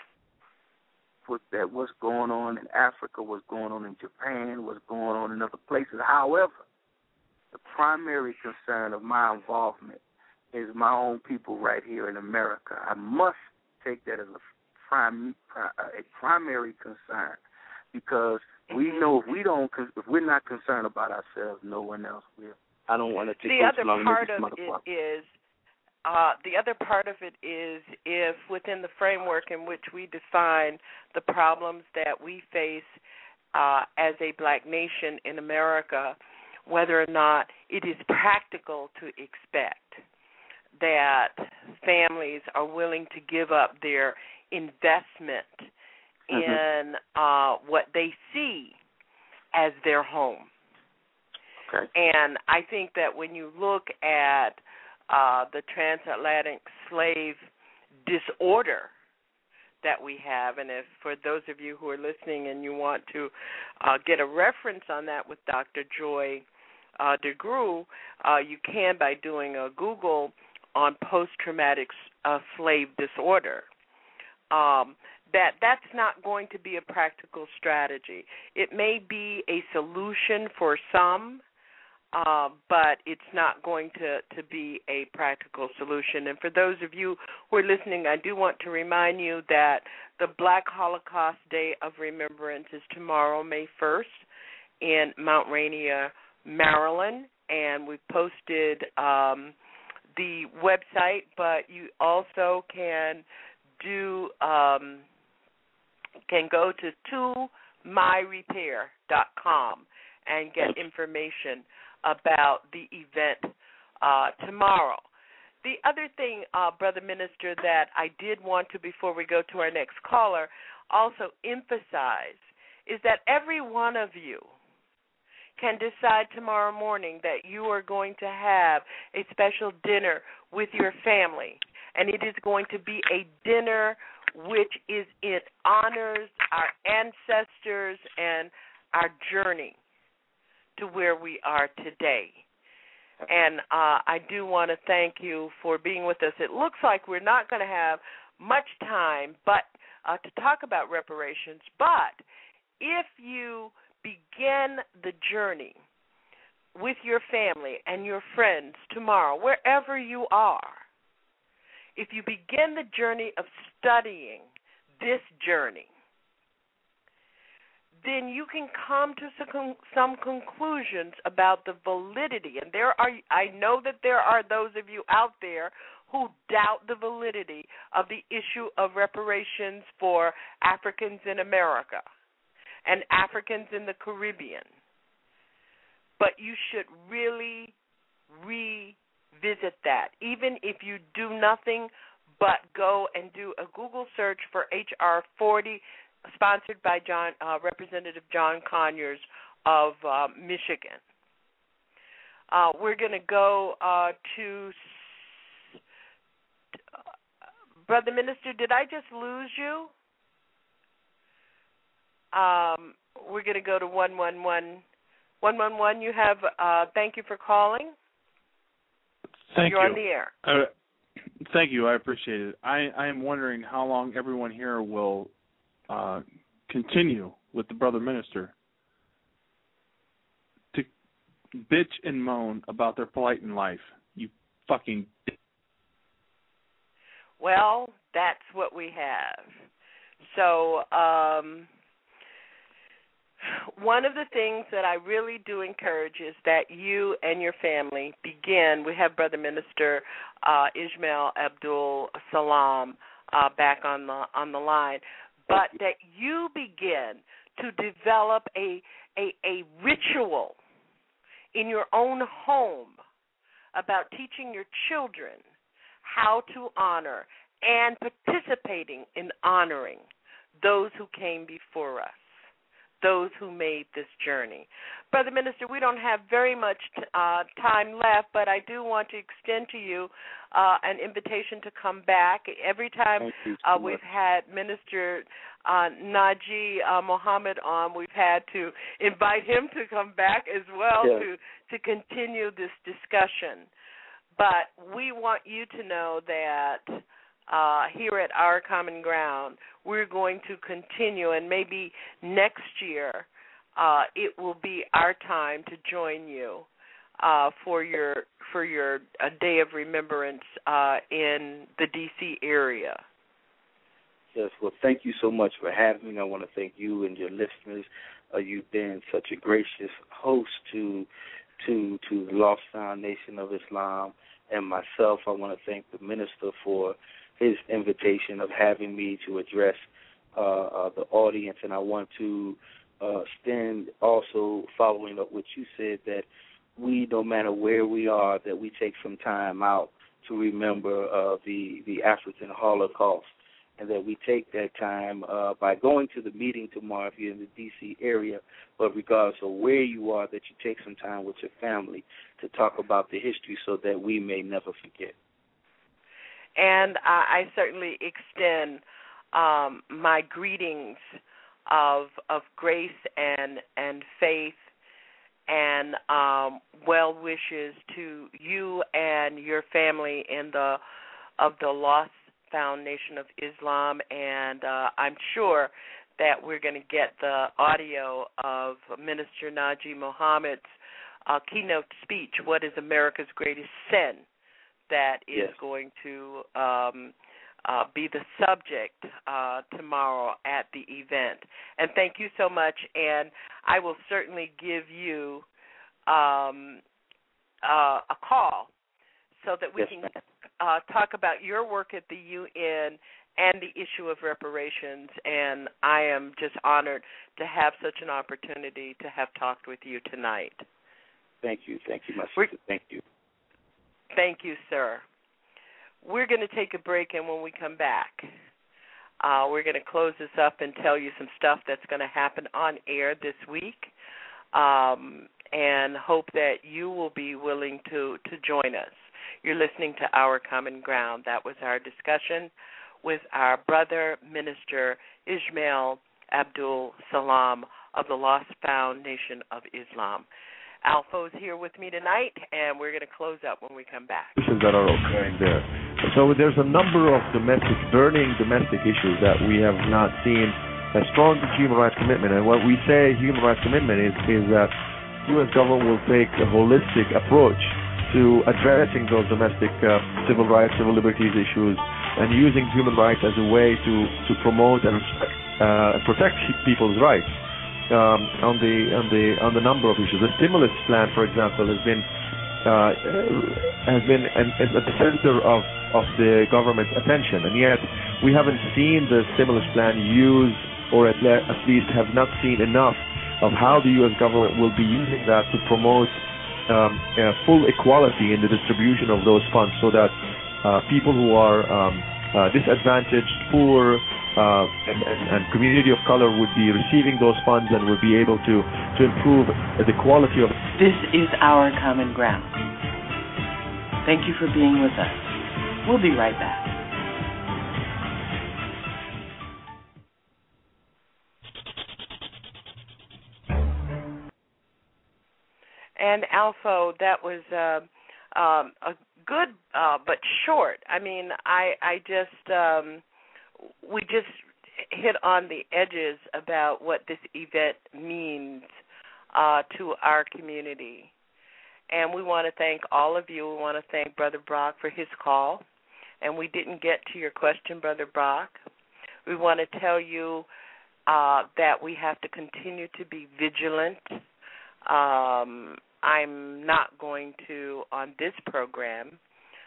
[SPEAKER 7] with that what's going on in Africa, what's going on in Japan, what's going on in other places. However, the primary concern of my involvement is my own people right here in America. I must take that as a primary concern because we know if we're not concerned about ourselves, no one else will. I don't want to take
[SPEAKER 2] the other part of it is the other part of it is if within the framework in which we define the problems that we face as a black nation in America, whether or not it is practical to expect that families are willing to give up their investment in what they see as their home.
[SPEAKER 7] Okay.
[SPEAKER 2] And I think that when you look at the transatlantic slave disorder that we have, and if for those of you who are listening and you want to get a reference on that with Dr. Joy DeGruy, you can by doing a Google on post-traumatic slave disorder. That's not going to be a practical strategy. It may be a solution for some, but it's not going to be a practical solution. And for those of you who are listening, I do want to remind you that the Black Holocaust Day of Remembrance is tomorrow, May 1st, in Mount Rainier, Maryland, and we've posted the website, but you also can go to tomyrepair.com and get information about the event tomorrow. The other thing, Brother Minister, that I did want to, before we go to our next caller, also emphasize is that every one of you can decide tomorrow morning that you are going to have a special dinner with your family, and it is going to be a dinner which honors our ancestors and our journey to where we are today. And I do want to thank you for being with us. It looks like we're not going to have much time but to talk about reparations, but if you begin the journey with your family and your friends tomorrow, wherever you are, if you begin the journey of studying this journey, then you can come to some conclusions about the validity. And I know that there are those of you out there who doubt the validity of the issue of reparations for Africans in America and Africans in the Caribbean. But you should really revisit that. Even if you do nothing but go and do a Google search for H.R. 40, sponsored by Representative John Conyers of Michigan. We're going to go to Brother Minister. Did I just lose you? We're going to go to 111. 111, you have, thank you for calling.
[SPEAKER 14] Thank
[SPEAKER 2] You're
[SPEAKER 14] you.
[SPEAKER 2] on the air.
[SPEAKER 14] Thank you. I appreciate it. I am wondering how long everyone here will continue with the Brother Minister to bitch and moan about their plight in life. You fucking...
[SPEAKER 2] Well, that's what we have. So, one of the things that I really do encourage is that you and your family begin. We have Brother Minister Ismail Abdul Salam back on the line, but that you begin to develop a ritual in your own home about teaching your children how to honor and participating in honoring those who came before us, those who made this journey. Brother Minister, we don't have very much time left, but I do want to extend to you an invitation to come back. Every time we've had Minister Naji Muhammad on, we've had to invite him to come back as well to continue this discussion. But we want you to know that here at Our Common Ground, we're going to continue, and maybe next year it will be our time to join you for your Day of Remembrance in the D.C. area.
[SPEAKER 7] Yes, well, thank you so much for having me. I want to thank you and your listeners. You've been such a gracious host to the Lost Foundation of Islam and myself. I want to thank the minister for his invitation of having me to address the audience, and I want to stand also following up what you said, that we, no matter where we are, that we take some time out to remember the African Holocaust, and that we take that time by going to the meeting tomorrow if you're in the D.C. area, but regardless of where you are, that you take some time with your family to talk about the history so that we may never forget.
[SPEAKER 2] And I certainly extend my greetings of grace and faith and well wishes to you and your family in the Lost Foundation of Islam, and I'm sure that we're going to get the audio of Minister Naji Muhammad's keynote speech, What is America's Greatest Sin, that is going to be the subject tomorrow at the event. And thank you so much, and I will certainly give you a call so that we can talk about your work at the UN and the issue of reparations. And I am just honored to have such an opportunity to have talked with you tonight.
[SPEAKER 7] Thank you, my sister. Thank you.
[SPEAKER 2] Thank you, sir. We're going to take a break, and when we come back, we're going to close this up and tell you some stuff that's going to happen on air this week, and hope that you will be willing to join us. You're listening to Our Common Ground. That was our discussion with our brother, Minister Ismail Abdul Salam of the Lost Foundation of Islam. Alfo's here with me tonight, and we're going to close up when we come back.
[SPEAKER 10] Issues that are occurring there. So there's a number of burning domestic issues that we have not seen a strong human rights commitment. And what we say human rights commitment is that the U.S. government will take a holistic approach to addressing those domestic civil rights, civil liberties issues, and using human rights as a way to promote and protect people's rights. On the number of issues, the stimulus plan, for example, has been at the center of the government's attention, and yet we haven't seen the stimulus plan used, or at least have not seen enough of how the U.S. government will be using that to promote full equality in the distribution of those funds, so that people who are disadvantaged, poor, and community of color would be receiving those funds and would be able to improve the quality of.
[SPEAKER 5] This is Our Common Ground. Thank you for being with us. We'll be right back.
[SPEAKER 2] And Alfo, that was a good but short. I mean, we just hit on the edges about what this event means to our community. And we want to thank all of you. We want to thank Brother Brock for his call. And we didn't get to your question, Brother Brock. We want to tell you that we have to continue to be vigilant. I'm not going to, on this program,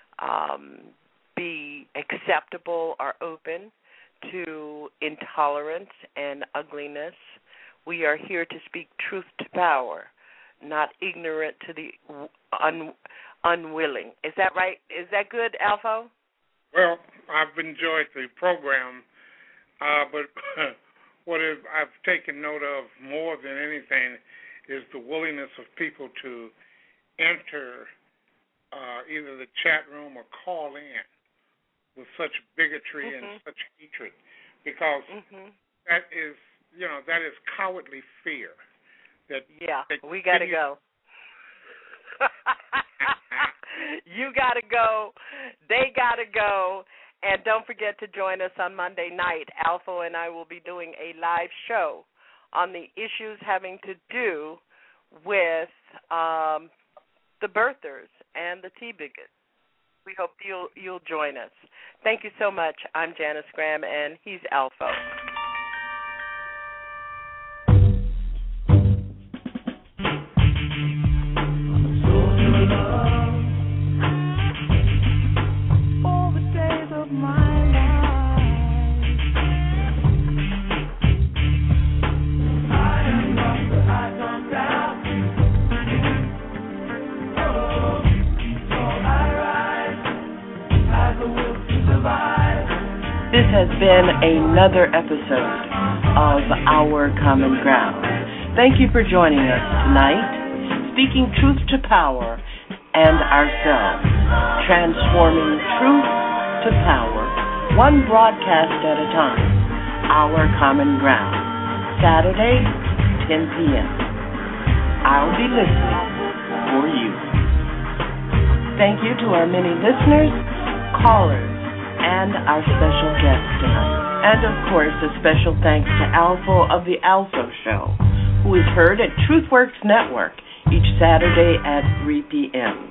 [SPEAKER 2] be acceptable or open to intolerance and ugliness. We are here to speak truth to power, not ignorant to the unwilling. Is that right? Is that good, Alfo?
[SPEAKER 6] Well, I've enjoyed the program, but what I've taken note of more than anything is the willingness of people to enter either the chat room or call in with such bigotry and such hatred, because that is cowardly fear. That
[SPEAKER 2] we got to go. You got to go. They got to go. And don't forget to join us on Monday night. Alfo and I will be doing a live show on the issues having to do with the birthers and the T-bigots. We hope you'll join us. Thank you so much. I'm Janice Graham, and he's Alfo.
[SPEAKER 5] This has been another episode of Our Common Ground. Thank you for joining us tonight, speaking truth to power and ourselves, transforming truth to power, one broadcast at a time. Our Common Ground, Saturday, 10 p.m. I'll be listening for you. Thank you to our many listeners, callers, and our special guest tonight. And, of course, a special thanks to Alfo of the Alfo Show, who is heard at TruthWorks Network each Saturday at 3 p.m.